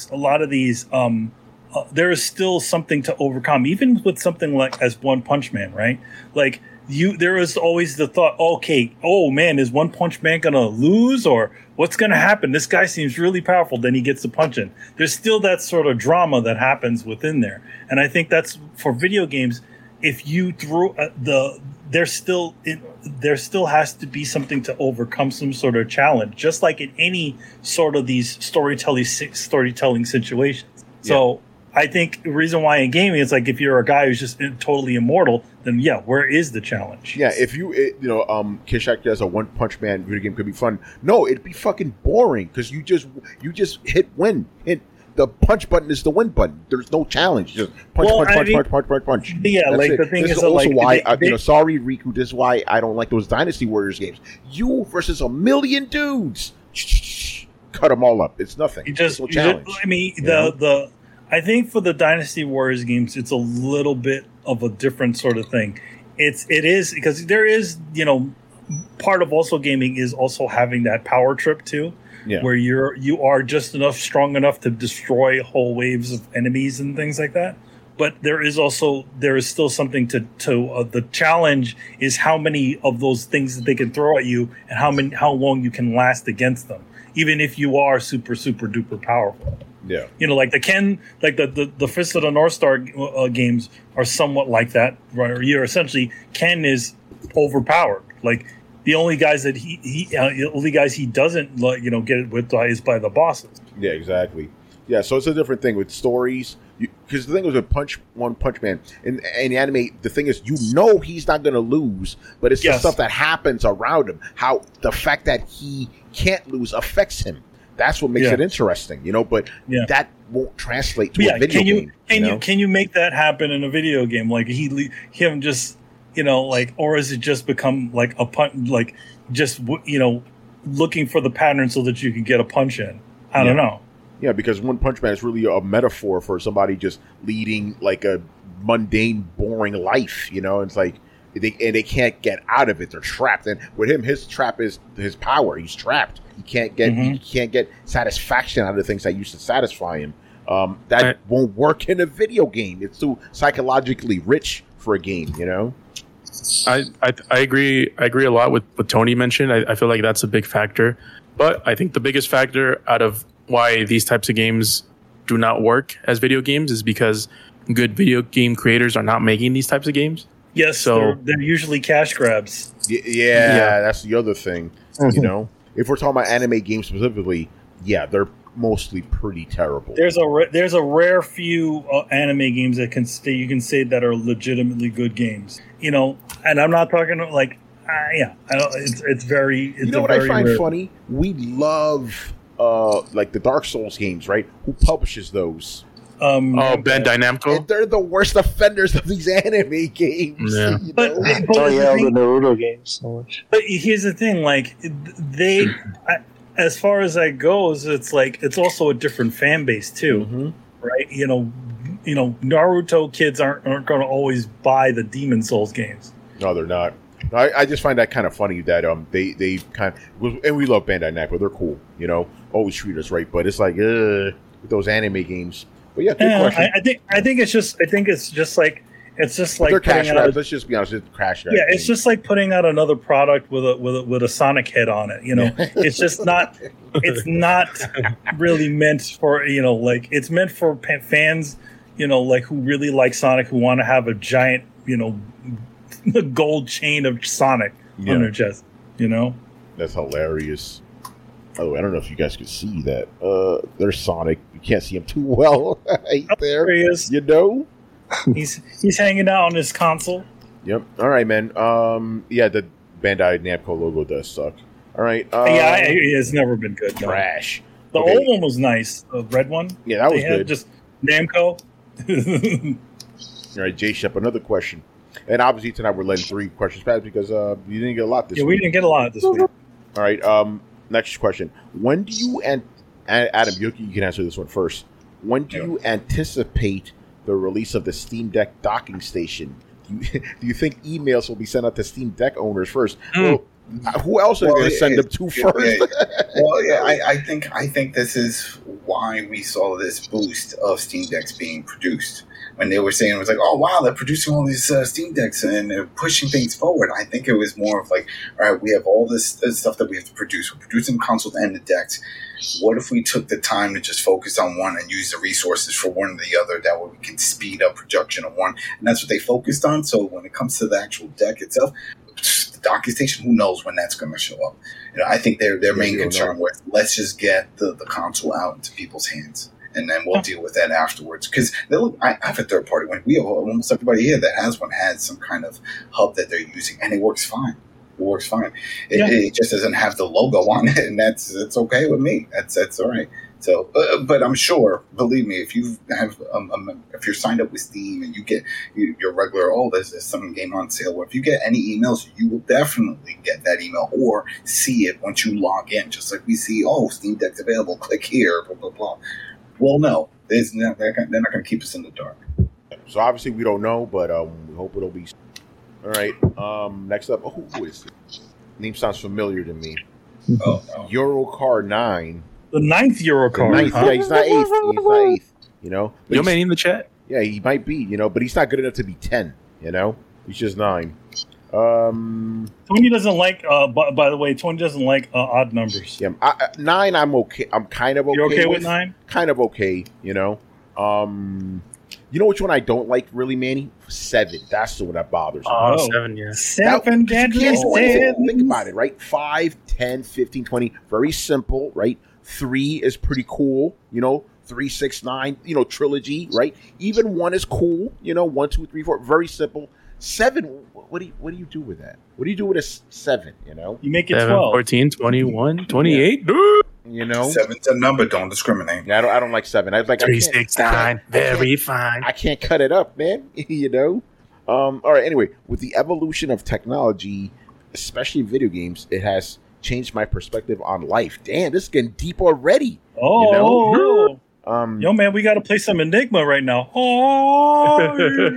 [SPEAKER 3] there is still something to overcome, even with something like as One Punch Man, right? Like. There is always the thought, okay, oh man, is One Punch Man gonna lose or what's gonna happen? This guy seems really powerful. Then he gets the punch in. There's still that sort of drama that happens within there, and I think that's for video games. If you throw there still has to be something to overcome, some sort of challenge, just like in any sort of these storytelling situations. So. I think the reason why in gaming is like if you're a guy who's just totally immortal, then where is the challenge?
[SPEAKER 2] Yeah, if Kishak as a One Punch Man video game could be fun. No, it'd be fucking boring because you just hit win. The punch button is the win button. There's no challenge. Just punch.
[SPEAKER 3] Yeah,
[SPEAKER 2] that's
[SPEAKER 3] like
[SPEAKER 2] it.
[SPEAKER 3] the thing
[SPEAKER 2] this
[SPEAKER 3] is
[SPEAKER 2] also
[SPEAKER 3] like
[SPEAKER 2] why sorry Riku. This is why I don't like those Dynasty Warriors games. You versus a million dudes. Cut them all up. It's nothing. There's no challenge.
[SPEAKER 3] I think for the Dynasty Warriors games, it's a little bit of a different sort of thing. It is because there is, part of also gaming is also having that power trip too, where you are just strong enough to destroy whole waves of enemies and things like that. But there is still something to the challenge is how many of those things that they can throw at you and how long you can last against them, even if you are super, super duper powerful.
[SPEAKER 2] Yeah,
[SPEAKER 3] like the Fist of the North Star games are somewhat like that, right? Or you're essentially Ken is overpowered. Like the only guys that he doesn't get it with is by the bosses.
[SPEAKER 2] Yeah, exactly. Yeah, so it's a different thing with stories. Because the thing was with One Punch Man in anime, the thing is he's not going to lose, but it's the stuff that happens around him. How the fact that he can't lose affects him. That's what makes it interesting, But that won't translate to a video game.
[SPEAKER 3] Can you make that happen in a video game? Like him just, like, or is it just become like a punch, like just, looking for the pattern so that you can get a punch in? I don't know.
[SPEAKER 2] Yeah, because One Punch Man is really a metaphor for somebody just leading like a mundane, boring life. It's like they can't get out of it. They're trapped. And with him, his trap is his power. He's trapped. He can't get satisfaction out of the things that used to satisfy him. That won't work in a video game. It's too psychologically rich for a game.
[SPEAKER 7] I agree. I agree a lot with what Tony mentioned. I feel like that's a big factor. But I think the biggest factor out of why these types of games do not work as video games is because good video game creators are not making these types of games.
[SPEAKER 3] Yes, so they're usually cash grabs.
[SPEAKER 2] Yeah, that's the other thing. If we're talking about anime games specifically, they're mostly pretty terrible.
[SPEAKER 3] There's a rare few anime games that you can say that are legitimately good games. And I'm not talking like it's very. It's
[SPEAKER 2] what I find funny? We love like the Dark Souls games, right? Who publishes those?
[SPEAKER 7] Bandai Namco.
[SPEAKER 2] And they're the worst offenders of these anime games.
[SPEAKER 5] Yeah. But the Naruto games so much.
[SPEAKER 3] But here's the thing: like as far as that goes, it's like it's also a different fan base too, right? Naruto kids aren't going to always buy the Demon Souls games.
[SPEAKER 2] No, they're not. I just find that kind of funny that they kind of, and we love Bandai Namco. They're cool, always treat us right. But it's like with those anime games. But good question.
[SPEAKER 3] I think it's just like
[SPEAKER 2] they're cash grabs. Let's just be honest, it's crash grabs.
[SPEAKER 3] Yeah, it's just like putting out another product with a Sonic head on it. It's just not. It's not really meant for like it's meant for fans. Like who really like Sonic, who want to have a giant the gold chain of Sonic on their chest.
[SPEAKER 2] That's hilarious. By the way, I don't know if you guys could see that. There's Sonic. You can't see him too well right there.
[SPEAKER 3] There he is. He's hanging out on his console.
[SPEAKER 2] Yep. All right, man. The Bandai Namco logo does suck. All right.
[SPEAKER 3] It's never been good.
[SPEAKER 2] Trash.
[SPEAKER 3] The old one was nice. The red one.
[SPEAKER 2] Yeah, that was good.
[SPEAKER 3] Just Namco.
[SPEAKER 2] All right, J Shep, another question. And obviously tonight we're letting 3 questions pass because you didn't get a lot this week.
[SPEAKER 3] Yeah, we didn't get a lot this week.
[SPEAKER 2] All right. Next question. When do you Adam, you can answer this one first. When do you anticipate the release of the Steam Deck docking station? Do you think emails will be sent out to Steam Deck owners first? Well, who else are they going to send them to first?
[SPEAKER 6] I think this is why we saw this boost of Steam Decks being produced. When they were saying, it was like, oh, wow, they're producing all these Steam Decks and they're pushing things forward. I think it was more of like, all right, we have all this stuff that we have to produce. We're producing consoles and the decks. What if we took the time to just focus on one and use the resources for one or the other? That way we can speed up production of one. And that's what they focused on. So when it comes to the actual deck itself, the docking station, who knows when that's going to show up? I think their main concern was, let's just get the console out into people's hands. And then we'll deal with that afterwards. Because I have a third party one. We have almost everybody here that has one has some kind of hub that they're using, and it works fine. It just doesn't have the logo on it, and that's okay with me. That's all right. So, but I'm sure, believe me, if you have if you're signed up with Steam and you get your regular, there's some game on sale. Or if you get any emails, you will definitely get that email or see it once you log in. Just like we see, Steam Deck's available. Click here. Blah blah blah. Well, no, they're not going to keep us in the dark.
[SPEAKER 2] So obviously we don't know, but we hope it'll be. All right. Next up, who is it? Name sounds familiar to me.
[SPEAKER 6] Oh, no.
[SPEAKER 2] Eurocar 9.
[SPEAKER 3] The 9th Eurocar.
[SPEAKER 2] Yeah, he's not 8th. He's not 8th.
[SPEAKER 7] Yo, man, in the chat.
[SPEAKER 2] Yeah, he might be. But he's not good enough to be 10. He's just 9.
[SPEAKER 3] Tony doesn't like. By the way, Tony doesn't like odd numbers.
[SPEAKER 2] Yeah, 9. I'm okay. I'm kind of okay.
[SPEAKER 3] You're okay with 9?
[SPEAKER 2] Kind of okay. You know which one I don't like really, Manny? 7. That's the one that bothers me.
[SPEAKER 7] Oh, 7. Yeah.
[SPEAKER 3] 7 deadly sins.
[SPEAKER 2] Think about it, right? 5, 10, 15, 20. Very simple, right? 3 is pretty cool. 3, 6, 9. Trilogy, right? Even 1 is cool. 1, 2, 3, 4. Very simple. 7, what do you do with that? What do you do with a 7,
[SPEAKER 3] You make it
[SPEAKER 7] 7,
[SPEAKER 3] 12.
[SPEAKER 7] 14, 21, 28.
[SPEAKER 2] You know,
[SPEAKER 6] 7's a number. Don't discriminate.
[SPEAKER 2] Yeah, I don't like 7. I was like
[SPEAKER 7] 3, 6, 9. Very fine.
[SPEAKER 2] I can't cut it up, man. You know. All right. Anyway, with the evolution of technology, especially video games, it has changed my perspective on life. Damn, this is getting deep already.
[SPEAKER 3] Oh,
[SPEAKER 2] you know?
[SPEAKER 3] Yo, man, we got to play some Enigma right now. Oh,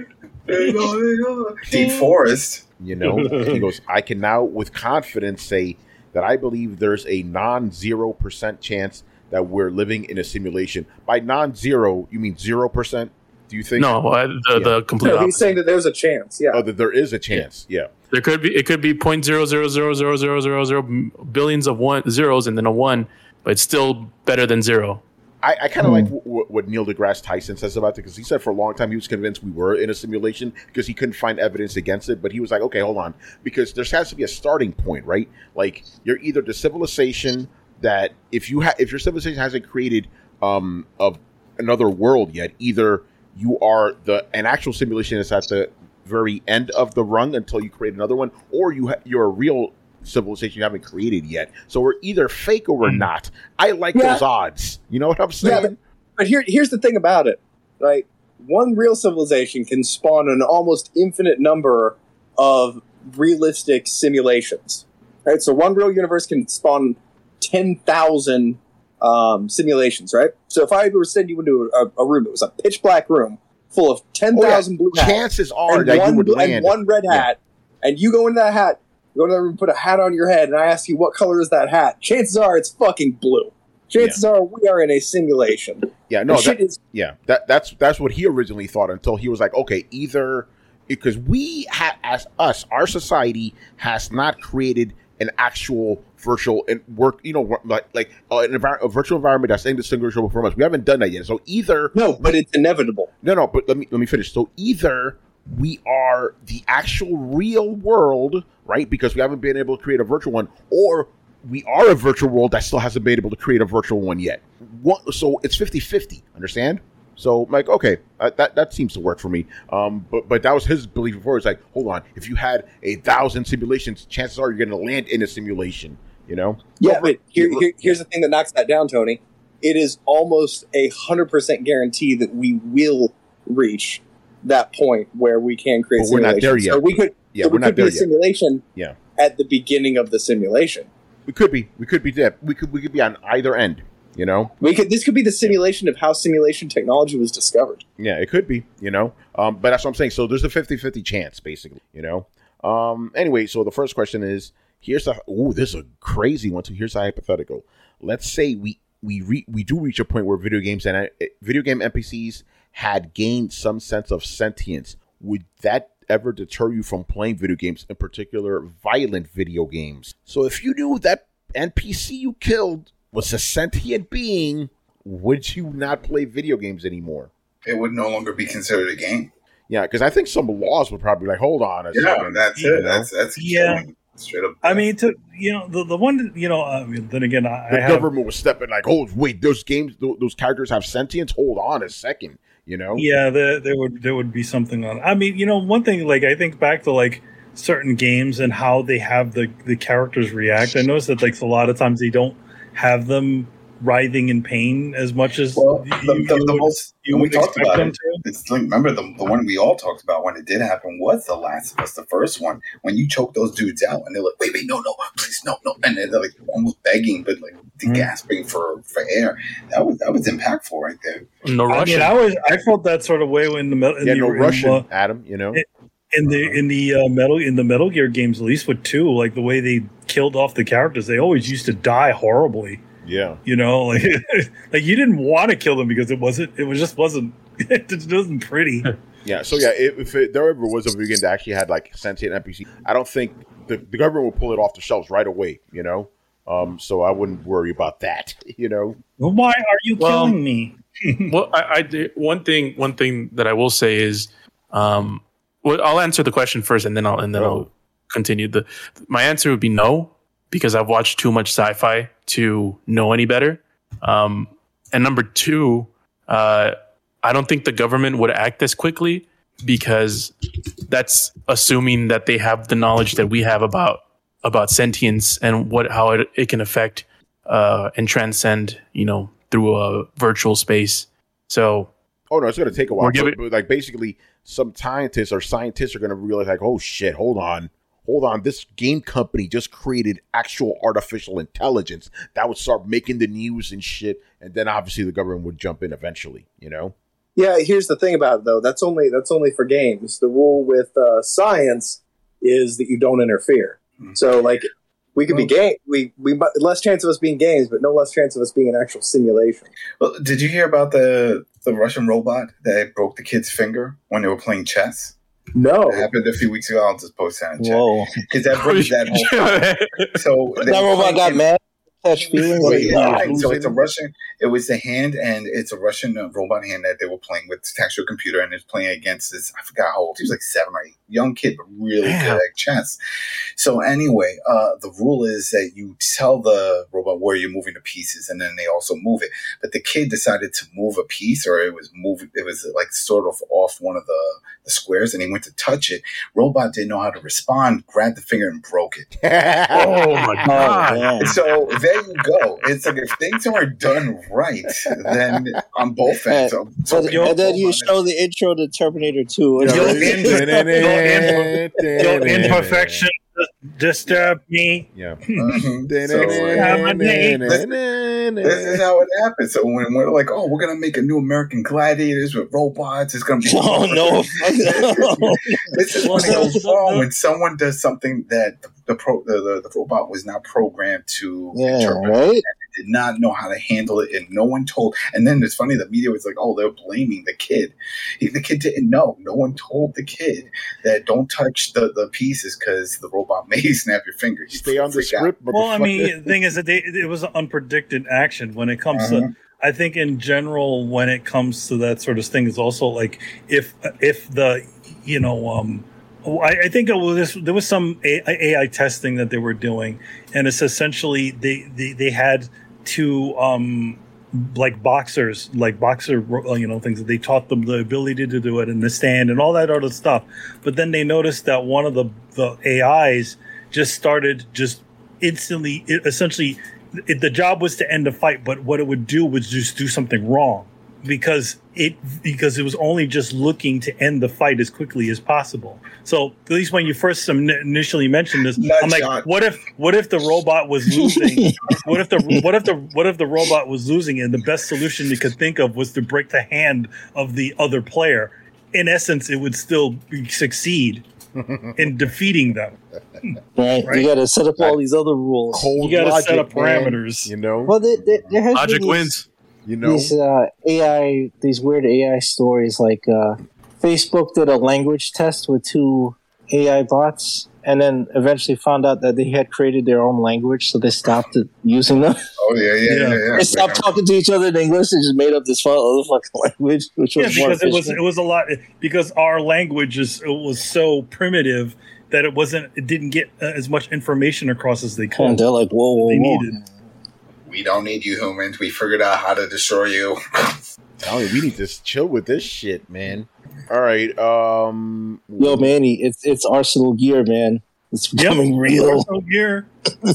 [SPEAKER 6] Deep Forest.
[SPEAKER 2] You know, he goes, I can now with confidence say that I believe there's a non-0% chance that we're living in a simulation. By non-zero, you mean 0%? Do you think?
[SPEAKER 7] No, the complete opposite.
[SPEAKER 4] He's saying that there's a chance. Yeah.
[SPEAKER 2] Oh, that there is a chance. Yeah.
[SPEAKER 7] There could be. It could be 0.0000000 billions of zeros and then a 1, but it's still better than 0.
[SPEAKER 2] I kind of like what Neil deGrasse Tyson says about it, because he said for a long time he was convinced we were in a simulation because he couldn't find evidence against it. But he was like, okay, hold on, because there has to be a starting point, right? Like you're either the civilization that if your civilization hasn't created of another world yet, either you are an actual simulation that's at the very end of the rung until you create another one, or you're a real civilization you haven't created yet. So we're either fake or we're not. I like those odds. You know what I'm saying?
[SPEAKER 4] Yeah, but here's the thing about it. Right? One real civilization can spawn an almost infinite number of realistic simulations. Right? So one real universe can spawn 10,000 simulations, right? So if I were to send you into a room, it was a pitch black room full of 10,000 blue hats.
[SPEAKER 2] Chances are that you would land.
[SPEAKER 4] And one red hat, and you go into that hat, you go to the room, put a hat on your head, and I ask you, what color is that hat? Chances are it's fucking blue. Chances are we are in a simulation.
[SPEAKER 2] Yeah, no, that's what he originally thought until he was like, okay, either because our society has not created an actual virtual work, a virtual environment that's indistinguishable from us. We haven't done that yet. So either
[SPEAKER 4] but it's inevitable.
[SPEAKER 2] No, but let me finish. So either we are the actual real world, right? Because we haven't been able to create a virtual one, or we are a virtual world that still hasn't been able to create a virtual one yet. So it's 50-50, understand? So, like, okay, that seems to work for me. But that was his belief before. It's like, hold on, if you had 1,000 simulations, chances are you're going to land in a simulation, you know?
[SPEAKER 4] Yeah, but here's the thing that knocks that down, Tony. It is almost 100% guarantee that we will reach that point where we can create simulations.
[SPEAKER 2] We're not there yet.
[SPEAKER 4] So we could,
[SPEAKER 2] we're not there yet.
[SPEAKER 4] Simulation at the beginning of the simulation.
[SPEAKER 2] We could be there. We could be on either end. You know,
[SPEAKER 4] this could be the simulation of how simulation technology was discovered.
[SPEAKER 2] Yeah, it could be, you know, but that's what I'm saying. So there's a 50-50 chance, basically, you know. Anyway, so the first question is, this is a crazy one. So here's a hypothetical. Let's say we do reach a point where video game NPCs had gained some sense of sentience. Would that ever deter you from playing video games, in particular violent video games? So if you knew that NPC you killed was a sentient being, would you not play video games anymore?
[SPEAKER 6] It would no longer be considered a game.
[SPEAKER 2] Yeah, because I think some laws would probably be like, hold on a second.
[SPEAKER 6] That's it. That's straight up.
[SPEAKER 3] I mean, the one, then again,
[SPEAKER 2] the government was stepping like, oh, wait, those characters have sentience? Hold on a second, you know?
[SPEAKER 3] Yeah, there would be something on. I mean, one thing, like, I think back to, like, certain games and how they have the characters react. I noticed that, like, a lot of times they don't have them writhing in pain as much as
[SPEAKER 6] you would expect them to. It's like, remember the one we all talked about when it did happen was The Last of Us, the first one, when you choke those dudes out and they're like, wait, no, please, no, and they're like almost begging but like gasping for air. That was impactful right there.
[SPEAKER 7] No Russian.
[SPEAKER 3] I felt that sort of way in the
[SPEAKER 2] Russian, Adam, you know.
[SPEAKER 3] In the Metal Gear games, at least with 2, like the way they killed off the characters, they always used to die horribly.
[SPEAKER 2] Yeah,
[SPEAKER 3] you know, like you didn't want to kill them because it wasn't pretty.
[SPEAKER 2] Yeah, so yeah, if there ever was a video game that actually had like sentient NPC, I don't think the government would pull it off the shelves right away. You know, so I wouldn't worry about that. You know,
[SPEAKER 3] well, why are you killing me?
[SPEAKER 7] Well, one thing that I will say is, well, I'll answer the question first, and then I'll continue. My answer would be no, because I've watched too much sci-fi to know any better. And number 2, I don't think the government would act as quickly, because that's assuming that they have the knowledge that we have about sentience and how it can affect and transcend, through a virtual space. So,
[SPEAKER 2] oh no, it's going to take a while. But like basically, some scientists are going to realize like, oh shit, hold on, this game company just created actual artificial intelligence that would start making the news and shit, and then obviously the government would jump in eventually.
[SPEAKER 4] Yeah, here's the thing about it though. That's only for games. The rule with science is that you don't interfere. So like. We could be game. We less chance of us being games, but no less chance of us being an actual simulation.
[SPEAKER 6] Well, did you hear about the Russian robot that broke the kid's finger when they were playing chess?
[SPEAKER 4] No,
[SPEAKER 6] it happened a few weeks ago. I'll just post that in chat. Whoa, because that broke that whole thing. So
[SPEAKER 5] that robot got mad.
[SPEAKER 6] So it's a Russian. It was the hand, and it's a Russian robot hand that they were playing with tactical computer, and it's playing against this. I forgot how old he was, like 7 or 8, young kid, but really good at chess. So anyway, the rule is that you tell the robot where you're moving the pieces, and then they also move it. But the kid decided to move a piece, or it was like sort of off one of the squares, and he went to touch it. Robot didn't know how to respond, grabbed the finger and broke it.
[SPEAKER 7] Oh my god!
[SPEAKER 6] So there you go. It's like if things aren't done right, then on both ends.
[SPEAKER 5] And then you show the intro to Terminator 2.
[SPEAKER 3] Your imperfection disturb me.
[SPEAKER 2] Yeah.
[SPEAKER 6] This is how it happens. So when we're like, oh, we're gonna make a new American Gladiators with robots, it's gonna be This is when it goes wrong when someone does something that the robot was not programmed to interpret. Right? Did not know how to handle it, and no one told. And then it's funny, the media was like, "Oh, they're blaming the kid." The kid didn't know. No one told the kid that don't touch the pieces because the robot may snap your finger.
[SPEAKER 2] Stay on the script.
[SPEAKER 3] Well, I mean, the thing is that it was an unpredicted action when it comes to. I think in general, when it comes to that sort of thing, is also like if the I think there was some AI testing that they were doing, and it's essentially they had two boxer things that they taught them the ability to do it in the stand and all that other stuff. But then they noticed that one of the AIs just started just instantly. The job was to end the fight, but what it would do was just do something wrong because it was only just looking to end the fight as quickly as possible. So at least when you first initially mentioned this, I'm like, what if the robot was losing? what if the robot was losing, and the best solution you could think of was to break the hand of the other player? In essence, it would still succeed in defeating them.
[SPEAKER 5] Right. You got to set up all these other rules.
[SPEAKER 3] You got to set up parameters.
[SPEAKER 5] Well, there has
[SPEAKER 7] logic wins.
[SPEAKER 5] These these weird AI stories, like Facebook did a language test with 2 AI bots, and then eventually found out that they had created their own language, so they stopped using them.
[SPEAKER 6] Oh yeah.
[SPEAKER 5] They stopped talking to each other in English and just made up this other fucking language, which was
[SPEAKER 3] because it was a lot because our language was so primitive that it didn't get as much information across as they could.
[SPEAKER 5] And they're like, whoa.
[SPEAKER 3] Needed.
[SPEAKER 6] We don't need you humans. We figured out how to destroy you.
[SPEAKER 2] We need to chill with this shit, man. All right.
[SPEAKER 5] Yo, Manny, it's Arsenal gear, man. It's becoming real.
[SPEAKER 3] Arsenal gear.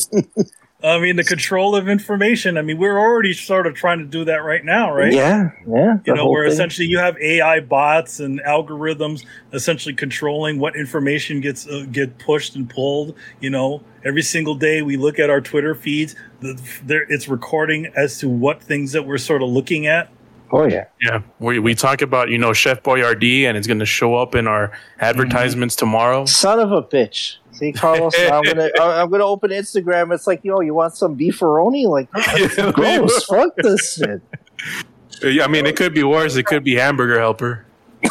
[SPEAKER 3] I mean, the control of information. I mean, we're already sort of trying to do that right now, right?
[SPEAKER 5] Yeah.
[SPEAKER 3] Where essentially you have AI bots and algorithms essentially controlling what information get pushed and pulled. Every single day we look at our Twitter feeds. It's recording as to what things that we're sort of looking at.
[SPEAKER 5] Oh yeah.
[SPEAKER 7] Yeah. We talk about, Chef Boyardee, and it's going to show up in our advertisements tomorrow.
[SPEAKER 5] Son of a bitch. See, Carlos, I'm gonna open Instagram. It's like, yo, you want some beefaroni? Like, gross. Fuck this shit.
[SPEAKER 7] Yeah, I mean, it could be worse. It could be Hamburger Helper.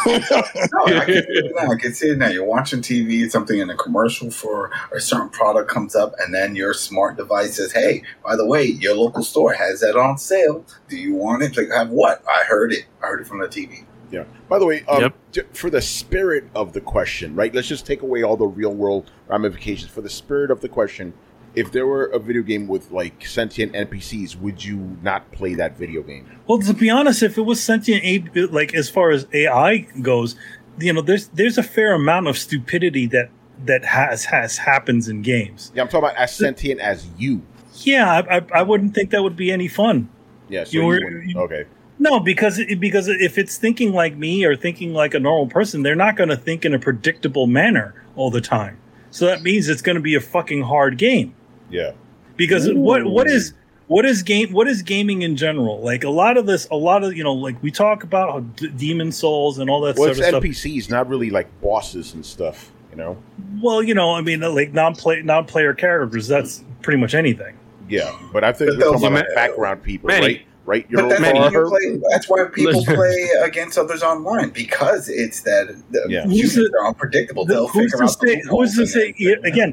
[SPEAKER 6] I can see it now. You're watching TV, something in a commercial for a certain product comes up, and then your smart device says, hey, by the way, your local store has that on sale. Do you want it? Like, have what? I heard it from the TV.
[SPEAKER 2] Yeah. By the way, for the spirit of the question, right? Let's just take away all the real world ramifications. For the spirit of the question, if there were a video game with like sentient NPCs, would you not play that video game?
[SPEAKER 3] Well, to be honest, if it was sentient, like as far as AI goes, there's a fair amount of stupidity that happens in games.
[SPEAKER 2] Yeah, I'm talking about as sentient as you.
[SPEAKER 3] Yeah, I wouldn't think that would be any fun.
[SPEAKER 2] Yeah, so okay.
[SPEAKER 3] No, because if it's thinking like me or thinking like a normal person, they're not going to think in a predictable manner all the time. So that means it's going to be a fucking hard game.
[SPEAKER 2] Yeah.
[SPEAKER 3] Because what is gaming in general? Like a lot of like we talk about Demon Souls and all that sort of stuff.
[SPEAKER 2] Well, it's NPCs, not really like bosses and stuff, you know?
[SPEAKER 3] Well, I mean, like non-player characters, that's pretty much anything.
[SPEAKER 2] Yeah, but I think they're talking about background people, right? Right,
[SPEAKER 6] that's why people play against others online, because it's that they're unpredictable. They'll figure out
[SPEAKER 3] who's to say again?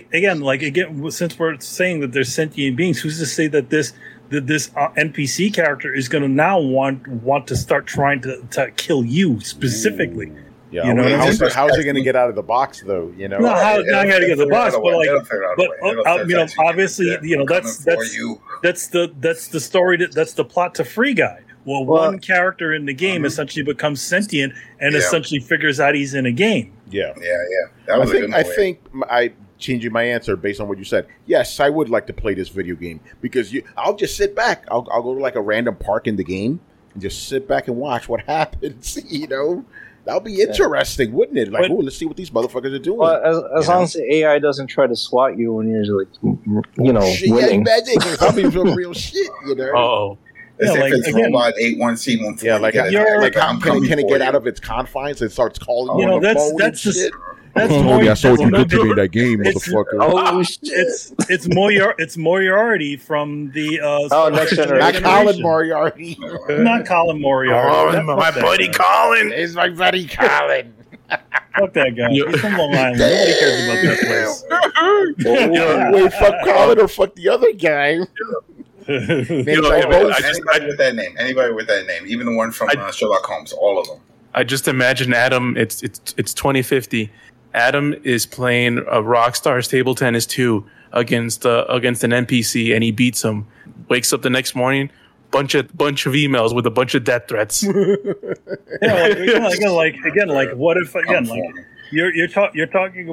[SPEAKER 3] Since we're saying that they're sentient beings, who's to say that this NPC character is going to now want to start trying to kill you specifically?
[SPEAKER 2] Ooh. Yeah, you know, how's he going to get out of the box, though? You know,
[SPEAKER 3] no, not going to get out of the box, but obviously, that's the story that's the plot to Free Guy. Well, one character in the game essentially becomes sentient and essentially figures out he's in a game.
[SPEAKER 2] Yeah.
[SPEAKER 6] That was
[SPEAKER 2] I think I changing my answer based on what you said. Yes, I would like to play this video game because I'll just sit back. I'll go to like a random park in the game and just sit back and watch what happins. You know. That'll be interesting, wouldn't it? Like, let's see what these motherfuckers are doing.
[SPEAKER 5] Well, as long as the AI doesn't try to swat you when you're like, winning.
[SPEAKER 2] Yeah, it's probably some real shit, you know.
[SPEAKER 7] Oh,
[SPEAKER 6] it's Robot 81C14.
[SPEAKER 2] Yeah, like how can it get out of its confines and starts calling you?
[SPEAKER 3] That's shit. That's
[SPEAKER 2] I saw what you did to me in that game, motherfucker.
[SPEAKER 5] Oh shit!
[SPEAKER 3] It's Moriarty from the
[SPEAKER 5] Next Generation.
[SPEAKER 2] Not Colin Moriarty.
[SPEAKER 3] Not Colin Moriarty.
[SPEAKER 7] Oh, my buddy Colin.
[SPEAKER 2] It's my buddy Colin.
[SPEAKER 3] Fuck that guy. He's from Long Island. Nobody cares about that place.
[SPEAKER 2] Wait, fuck Colin or fuck the other guy?
[SPEAKER 6] Anybody with that name, even the one from Sherlock Holmes, all of them.
[SPEAKER 7] I just imagine Adam. It's 2050. Adam is playing a Rockstar's Table Tennis 2 against an NPC, and he beats him. Wakes up the next morning, bunch of emails with a bunch of death threats.
[SPEAKER 3] What if you're talking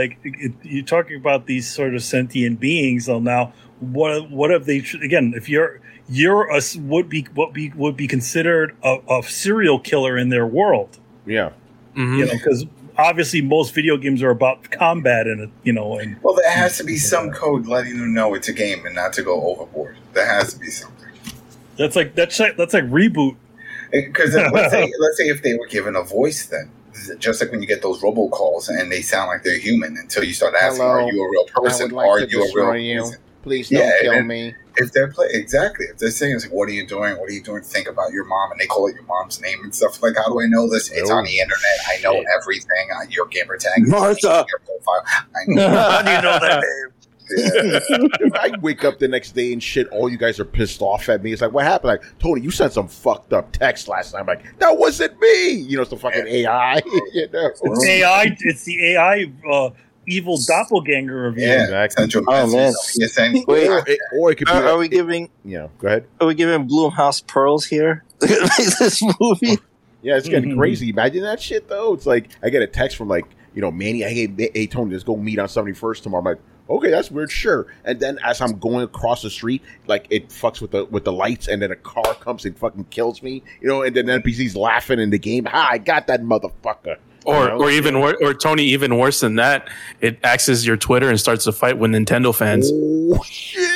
[SPEAKER 3] about these sort of sentient beings? So now, what if they if you're would be considered a serial killer in their world?
[SPEAKER 2] Yeah,
[SPEAKER 7] mm-hmm.
[SPEAKER 3] Because obviously most video games are about combat and
[SPEAKER 6] well, there has to be some code letting them know it's a game and not to go overboard. There has to be something.
[SPEAKER 3] That's like Reboot.
[SPEAKER 6] Because let's say if they were given a voice, then just like when you get those robocalls and they sound like they're human until you start asking, "Are you a real person? Are you a real person?
[SPEAKER 2] Please don't kill me."
[SPEAKER 6] If they're if they're saying, it's like, "What are you doing? What are you doing? Think about your mom," and they call it your mom's name and stuff. Like, how do I know this? It's on the internet. I know everything. Your gamer tag,
[SPEAKER 5] Martha.
[SPEAKER 6] Your profile. I know.
[SPEAKER 3] How do you know that name?
[SPEAKER 2] Yeah. I wake up the next day and shit. All you guys are pissed off at me. It's like, what happened? Like, Tony, you sent some fucked up text last night. I'm like, that wasn't me. You know, it's the fucking AI.
[SPEAKER 3] It's AI. It's the AI. Evil doppelganger of you.
[SPEAKER 6] Yeah, exactly.
[SPEAKER 5] Oh man!
[SPEAKER 2] Wait, or it could be.
[SPEAKER 5] Are we giving?
[SPEAKER 2] Yeah, go ahead.
[SPEAKER 5] Are we giving Blumhouse pearls here? This movie.
[SPEAKER 2] Yeah, it's getting crazy. Imagine that shit though. It's like I get a text from Manny. Hey Tony, let's go meet on 71st tomorrow. I'm like, okay, that's weird. Sure. And then as I'm going across the street, like it fucks with the lights, and then a car comes and fucking kills me. And then NPC's laughing in the game. I got that motherfucker.
[SPEAKER 7] Or even or Tony, even worse than that, it accesses your Twitter and starts a fight with Nintendo fans.
[SPEAKER 2] Oh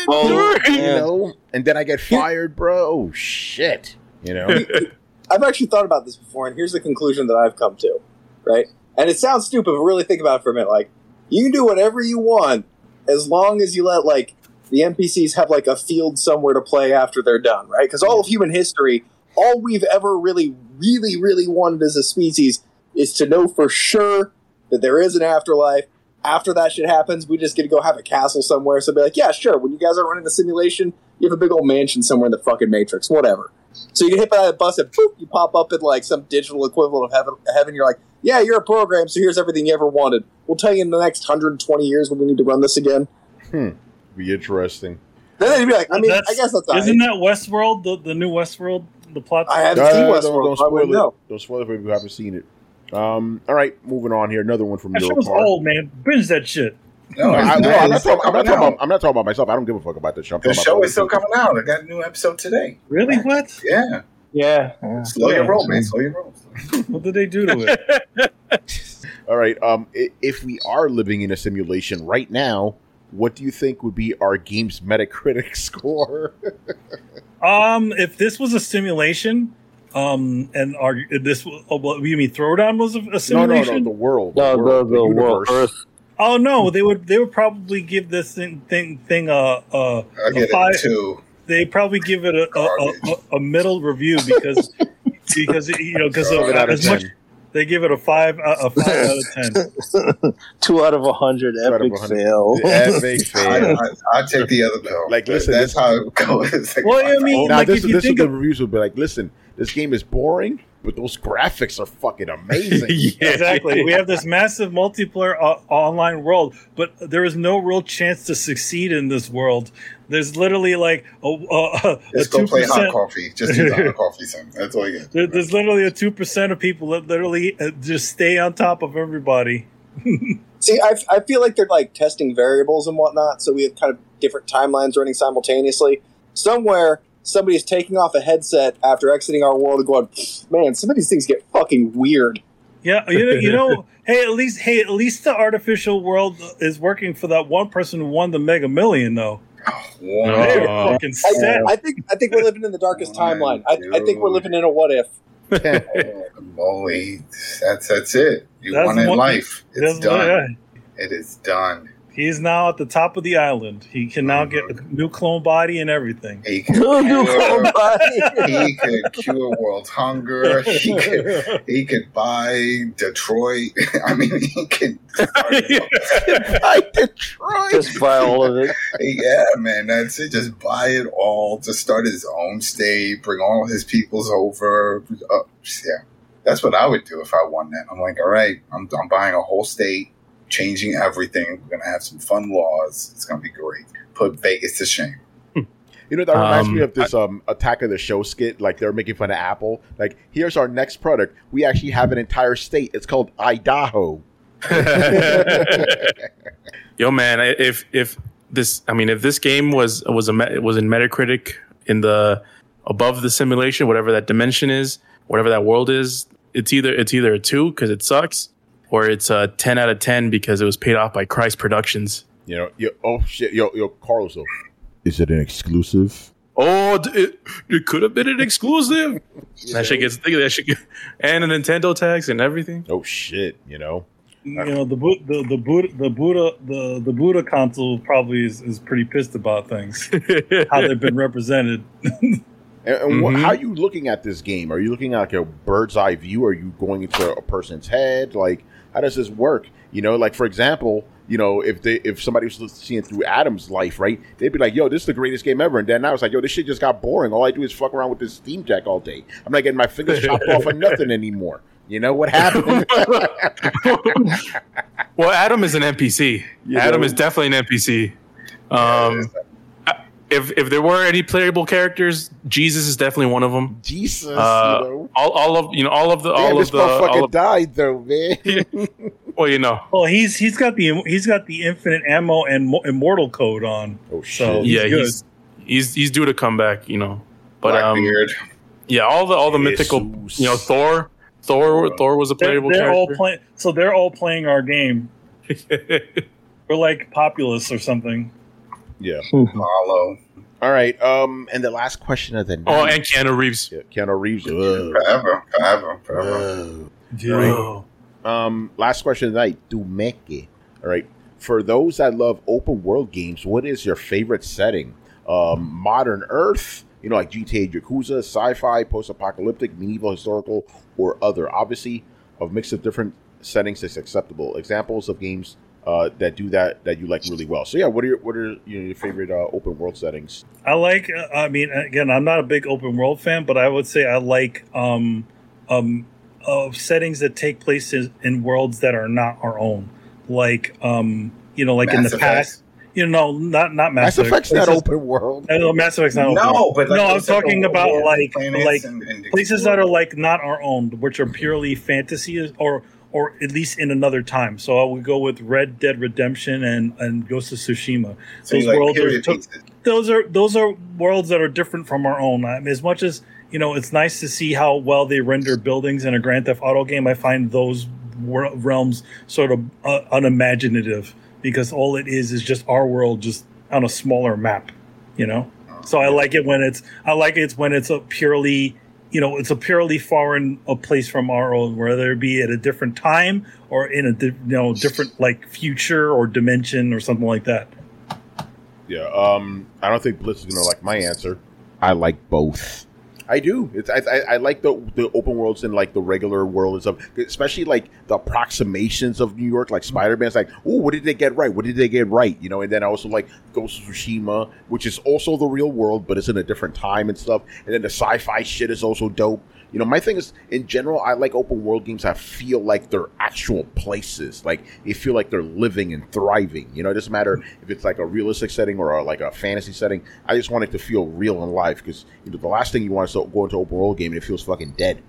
[SPEAKER 2] shit! And then I get fired, bro. Oh shit!
[SPEAKER 4] I've actually thought about this before, and here's the conclusion that I've come to. Right, and it sounds stupid, but really think about it for a minute. Like, you can do whatever you want as long as you let the NPCs have a field somewhere to play after they're done. Right, because all of human history, all we've ever really, really, really wanted as a species is to know for sure that there is an afterlife. After that shit happens, we just get to go have a castle somewhere. So be like, yeah, sure. When you guys are running a simulation, you have a big old mansion somewhere in the fucking Matrix, whatever. So you get hit by that bus and poof, you pop up in some digital equivalent of heaven. You're like, yeah, you're a program, so here's everything you ever wanted. We'll tell you in the next 120 years when we need to run this again.
[SPEAKER 2] Be interesting.
[SPEAKER 4] Then you'd be like, I guess that's
[SPEAKER 3] isn't that Westworld, the new Westworld, the plot?
[SPEAKER 4] I haven't seen Westworld.
[SPEAKER 2] Don't spoil it if you haven't seen it. All right, moving on here. Another one from
[SPEAKER 3] That shit was old, man. Binge that shit.
[SPEAKER 6] No,
[SPEAKER 2] I'm not talking about myself. I don't give a fuck about the show.
[SPEAKER 6] The show is still coming out. I got a new episode today.
[SPEAKER 3] Really? What?
[SPEAKER 6] Yeah. Slow your roll, man. Slow your roll.
[SPEAKER 3] What did they do to it?
[SPEAKER 2] All right. If we are living in a simulation right now, what do you think would be our game's Metacritic score?
[SPEAKER 3] If this was a simulation, you mean Throwdown was a simulation?
[SPEAKER 2] No, the world.
[SPEAKER 5] The world, Earth.
[SPEAKER 3] Oh no, they would probably give this thing a 5.
[SPEAKER 6] 2.
[SPEAKER 3] They probably give it a middle review because as much they give it a 5 out of 10.
[SPEAKER 5] 2 out of 100. Epic fail.
[SPEAKER 2] Epic fail.
[SPEAKER 6] I'll take the other pill.
[SPEAKER 2] Like, listen,
[SPEAKER 6] that's how it goes. Like,
[SPEAKER 3] well, I mean,
[SPEAKER 2] now
[SPEAKER 3] like
[SPEAKER 2] this
[SPEAKER 3] if you
[SPEAKER 2] is
[SPEAKER 3] think
[SPEAKER 2] the reviews will be like, listen, this game is boring, but those graphics are fucking amazing.
[SPEAKER 3] Exactly. We have this massive multiplayer online world, but there is no real chance to succeed in this world. There's literally like
[SPEAKER 6] just go 2%. Play hot coffee. Just do hot coffee, son. That's all you get.
[SPEAKER 3] There's literally a 2% of people that literally just stay on top of everybody.
[SPEAKER 4] See, I feel like they're like testing variables and whatnot, so we have kind of different timelines running simultaneously. Somewhere, somebody's taking off a headset after exiting our world and going, man, some of these things get fucking weird.
[SPEAKER 3] Yeah, you know. Hey, at least the artificial world is working for that one person who won the Mega Million, though. They're fucking set.
[SPEAKER 4] I think we're living in the darkest timeline. I think we're living in a what if.
[SPEAKER 6] Holy, that's it. You won in life. It's done. It is done.
[SPEAKER 3] He's now at the top of the island. He can now get a new clone body and everything.
[SPEAKER 6] He could cure world hunger. He could buy Detroit. I mean, he could
[SPEAKER 2] buy Detroit.
[SPEAKER 5] Just buy all of it.
[SPEAKER 6] Yeah, man, that's it. Just buy it all. Just start his own state. Bring all his peoples over. Yeah, that's what I would do if I won that. I'm like, all right, I'm buying a whole state. Changing everything. We're gonna have some fun laws. It's gonna be great. Put Vegas to shame.
[SPEAKER 2] You know, that reminds me of this Attack of the Show skit. Like, they're making fun of Apple. Like, here's our next product. We actually have an entire state. It's called Idaho.
[SPEAKER 7] Yo, man, if this game was in Metacritic in the above the simulation, whatever that dimension is, whatever that world is, it's either a 2 because it sucks, or it's a 10 out of 10 because it was paid off by Christ Productions.
[SPEAKER 2] You know, Carlos, though. Is it an exclusive?
[SPEAKER 7] Oh, it could have been an exclusive. That shit gets and a Nintendo tax and everything.
[SPEAKER 2] Oh shit! You know,
[SPEAKER 3] the Buddha console probably is pretty pissed about things, how they've been represented.
[SPEAKER 2] And how are you looking at this game? Are you looking at like a bird's eye view? Are you going into a person's head? Like, how does this work? You know, like, for example, you know, if somebody was seeing through Adam's life, right, they'd be like, yo, this is the greatest game ever. And then now it's like, yo, this shit just got boring. All I do is fuck around with this Steam Deck all day. I'm not getting my fingers chopped off of nothing anymore. You know what happened?
[SPEAKER 7] Well, Adam is an NPC. Adam is definitely an NPC. If there were any playable characters, Jesus is definitely one of them.
[SPEAKER 2] Jesus,
[SPEAKER 7] all of the
[SPEAKER 2] motherfucker died though, man.
[SPEAKER 7] Well, you know.
[SPEAKER 3] Well, he's got the infinite ammo and immortal code on.
[SPEAKER 2] Oh shit!
[SPEAKER 3] So
[SPEAKER 7] he's due to come back, you know. But
[SPEAKER 6] Blackbeard.
[SPEAKER 7] Yeah, all the mythical, you know, Thor was a playable character.
[SPEAKER 3] They're all playing our game. We're like Populous or something.
[SPEAKER 2] Yeah.
[SPEAKER 6] Hollow.
[SPEAKER 2] All right. And the last question of the night.
[SPEAKER 7] Oh, and Keanu Reeves.
[SPEAKER 2] Yeah, Keanu Reeves.
[SPEAKER 6] Forever.
[SPEAKER 2] Right. Last question of the night. Dumeke. All right. For those that love open world games, what is your favorite setting? Modern Earth, you know, like GTA, Yakuza, sci-fi, post-apocalyptic, medieval, historical, or other. Obviously, a mix of different settings is acceptable. Examples of games that do that you like really well. So yeah, what are your favorite open world settings?
[SPEAKER 3] I like. I mean, again, I'm not a big open world fan, but I would say I like settings that take place in worlds that are not our own. Like you know, like Mass in the Effect. Past. You know, not Mass Effect.
[SPEAKER 2] Mass Effect's not open world.
[SPEAKER 3] No, Mass Effect's not open world. But no, I'm talking about like places that are like not our own, which are purely fantasy or at least in another time. So I would go with Red Dead Redemption and Ghost of Tsushima.
[SPEAKER 6] So
[SPEAKER 3] Those are worlds that are different from our own. I mean, as much as it's nice to see how well they render buildings in a Grand Theft Auto game. I find those realms sort of unimaginative, because all it is just our world just on a smaller map. So I like it when it's a purely foreign place from our own, whether it be at a different time or in a different like future or dimension or something like that.
[SPEAKER 2] Yeah, I don't think Blitz is gonna like my answer. I like both. I do. I like the open worlds and like the regular world and stuff, especially like the approximations of New York, like Spider-Man's like, oh, what did they get right? What did they get right? And then I also like Ghost of Tsushima, which is also the real world, but it's in a different time and stuff. And then the sci-fi shit is also dope. My thing is, in general, I like open world games that feel like they're actual places. Like, they feel like they're living and thriving. It doesn't matter if it's like a realistic setting or like a fantasy setting. I just want it to feel real in life, because the last thing you want is to go into an open world game and it feels fucking dead.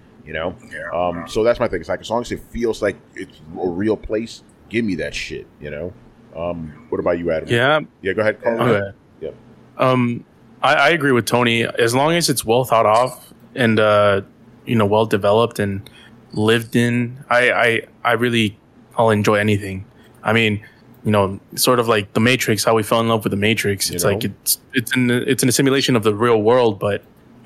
[SPEAKER 2] So that's my thing. It's like, as long as it feels like it's a real place, give me that shit. What about you, Adam?
[SPEAKER 7] Yeah.
[SPEAKER 2] Go ahead, Carl.
[SPEAKER 7] Okay.
[SPEAKER 2] Yeah.
[SPEAKER 7] I agree with Tony. As long as it's well thought of and well developed and lived in, I'll enjoy anything. I mean, sort of like The Matrix, how we fell in love with The Matrix. It's like it's in a simulation of the real world, but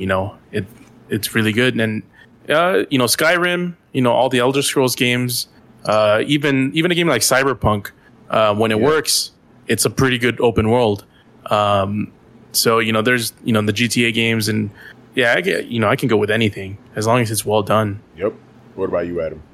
[SPEAKER 7] it's really good. And Skyrim, all the Elder Scrolls games, even a game like Cyberpunk, when it works, it's a pretty good open world. So there's the GTA games, and yeah, I can go with anything as long as it's well done.
[SPEAKER 2] Yep. What about you, Adam?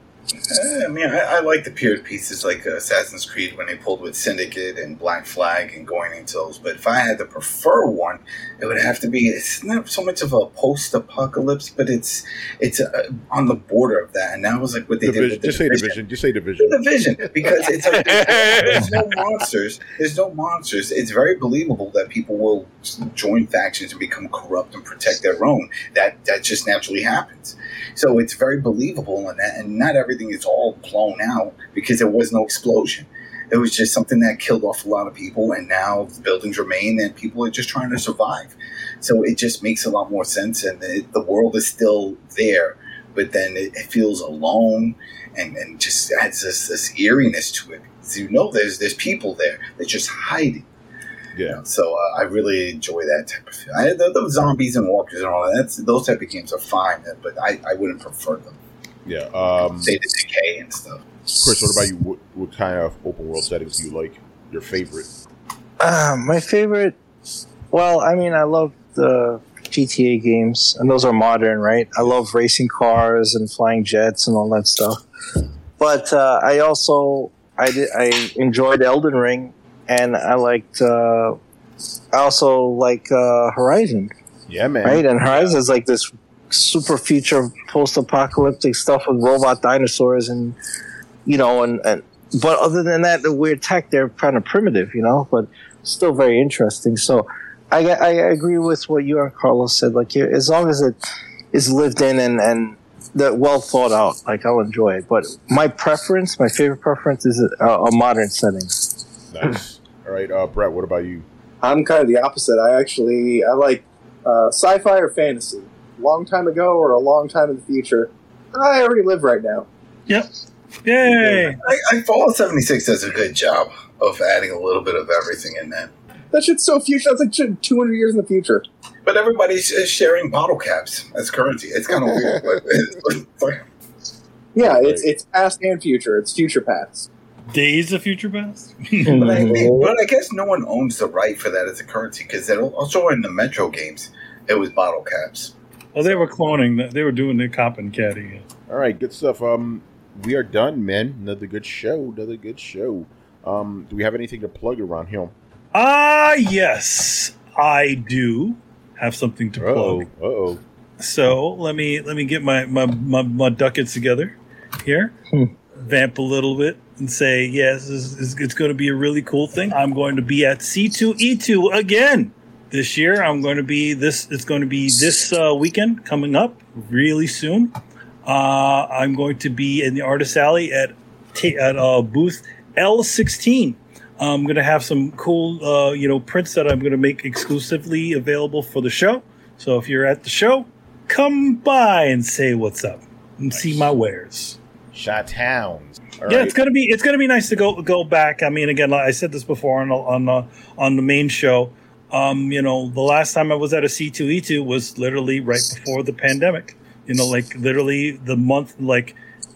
[SPEAKER 6] I like the period pieces like Assassin's Creed when they pulled with Syndicate and Black Flag and going into those. But if I had to prefer one, it would have to be, it's not so much of a post-apocalypse, but it's on the border of that. And that was like what they did with the Division.
[SPEAKER 2] Just say Division.
[SPEAKER 6] The Division, because it's like there's no monsters. There's no monsters. It's very believable that people will join factions and become corrupt and protect their own. That just naturally happens. So it's very believable in that, and not everything is all blown out because there was no explosion. It was just something that killed off a lot of people, and now the buildings remain, and people are just trying to survive. So it just makes a lot more sense, and the world is still there, but then it feels alone, and just adds this eeriness to it. So there's people there. They're just hiding.
[SPEAKER 2] Yeah.
[SPEAKER 6] So I really enjoy that type of feel. The zombies and walkers and all that. Those type of games are fine, but I wouldn't prefer them.
[SPEAKER 2] Yeah.
[SPEAKER 6] Say the Decay and stuff.
[SPEAKER 2] Chris, what about you? What kind of open world settings do you like? Your favorite?
[SPEAKER 5] My favorite. Well, I mean, I love the GTA games, and those are modern, right? I love racing cars and flying jets and all that stuff. But I enjoyed Elden Ring. And I also like Horizon.
[SPEAKER 2] Yeah, man.
[SPEAKER 5] Right? And Horizon is like this super future post-apocalyptic stuff with robot dinosaurs and, but other than that, the weird tech, they're kind of primitive, but still very interesting. So I agree with what you and Carlos said. Like, as long as it is lived in and well thought out, like, I'll enjoy it. But my favorite preference is a modern setting.
[SPEAKER 2] Nice. All right, Brett, what about you?
[SPEAKER 4] I'm kind of the opposite. I like sci-fi or fantasy. Long time ago or a long time in the future. I already live right now.
[SPEAKER 3] Yep. Yay!
[SPEAKER 6] I Fallout 76 does a good job of adding a little bit of everything in that.
[SPEAKER 4] That shit's so future. That's like 200 years in the future.
[SPEAKER 6] But everybody's sharing bottle caps as currency. It's kind of weird.
[SPEAKER 4] Yeah, it's past and future. It's future past.
[SPEAKER 3] Days of Future Past?
[SPEAKER 6] But I guess no one owns the right for that as a currency, because also in the Metro games, it was bottle caps.
[SPEAKER 3] Well, they were cloning that. They were doing the cop and caddy.
[SPEAKER 2] All right, good stuff. We are done, man. Another good show. Do we have anything to plug around here?
[SPEAKER 3] Yes, I do have something to plug.
[SPEAKER 2] Uh-oh.
[SPEAKER 3] So let me get my ducats together here. Vamp a little bit and say, yes, it's going to be a really cool thing. I'm going to be at C2E2 again this year. It's going to be this weekend coming up really soon. I'm going to be in the Artist Alley at booth L16. I'm going to have some cool, prints that I'm going to make exclusively available for the show. So if you're at the show, come by and say what's up and see my wares.
[SPEAKER 2] Shot-towns.
[SPEAKER 3] Yeah, it's gonna be nice to go back. I mean, again, I said this before on the main show. The last time I was at a C2E2 was literally right before the pandemic. Like literally the month, like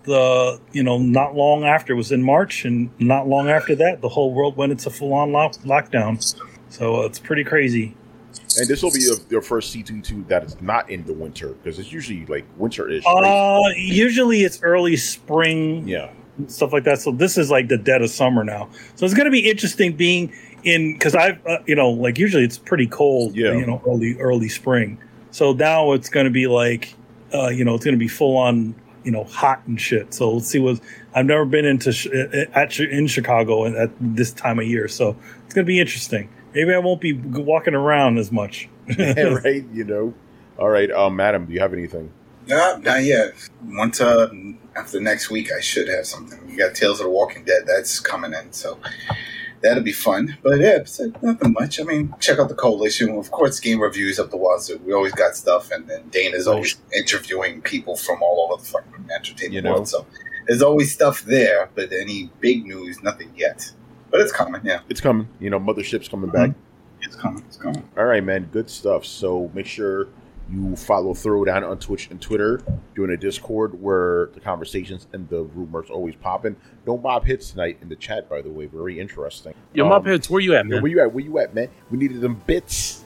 [SPEAKER 3] not long after, it was in March, and not long after that, the whole world went into full-on lockdown. So it's pretty crazy.
[SPEAKER 2] And this will be your first C2E2 that is not in the winter, because it's usually like winter-ish.
[SPEAKER 3] Usually it's early spring.
[SPEAKER 2] Yeah.
[SPEAKER 3] Stuff like that. So this is like the dead of summer now. So it's going to be interesting being in, because I've, usually it's pretty cold, early spring. So now it's going to be like, it's going to be full on, hot and shit. So let's see I've never been in Chicago at this time of year. So it's going to be interesting. Maybe I won't be walking around as much.
[SPEAKER 2] Right. All right. Madam, do you have anything?
[SPEAKER 6] No, not yet. Once after next week, I should have something. We got Tales of the Walking Dead that's coming in, so that'll be fun. But yeah, nothing much. I mean, check out the Coalition. Of course, game reviews up the wazoo. We always got stuff, and then Dana's always interviewing people from all over the fucking entertainment world. So there's always stuff there, but any big news, nothing yet. But it's coming. Yeah,
[SPEAKER 2] it's coming. Mothership's coming back.
[SPEAKER 6] It's coming.
[SPEAKER 2] All right, man. Good stuff. So make sure you follow Throwdown on Twitch and Twitter. Join a Discord where the conversations and the rumors always popping. No mob hits tonight in the chat, by the way. Very interesting.
[SPEAKER 7] Yo, mob hits, where you at, man?
[SPEAKER 2] Where you at, man? We needed them bits,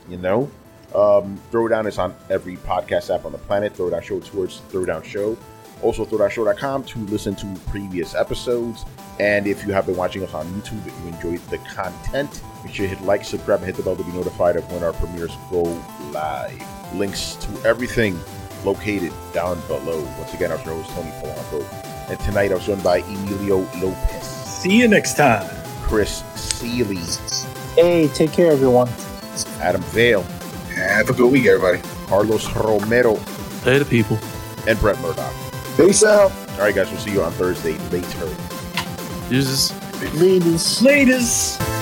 [SPEAKER 2] Throwdown is on every podcast app on the planet. Throwdown Show towards Throwdown Show. Also, throwdownshow.com to listen to previous episodes. And if you have been watching us on YouTube and you enjoyed the content, make sure you hit like, subscribe, and hit the bell to be notified of when our premieres go live. Links to everything located down below. Once again, our show is Tony Polanco. And tonight I was joined by Emilio Lopez.
[SPEAKER 3] See you next time.
[SPEAKER 2] Chris Seeley.
[SPEAKER 5] Hey, take care, everyone.
[SPEAKER 2] Adam Vale.
[SPEAKER 6] Have a good week, everybody.
[SPEAKER 2] Carlos Romero.
[SPEAKER 7] Hey, the people.
[SPEAKER 2] And Brett Murdoch.
[SPEAKER 4] Peace out.
[SPEAKER 2] All right, guys. We'll see you on Thursday later.
[SPEAKER 7] Deuces.
[SPEAKER 5] Ladies.
[SPEAKER 3] Ladies.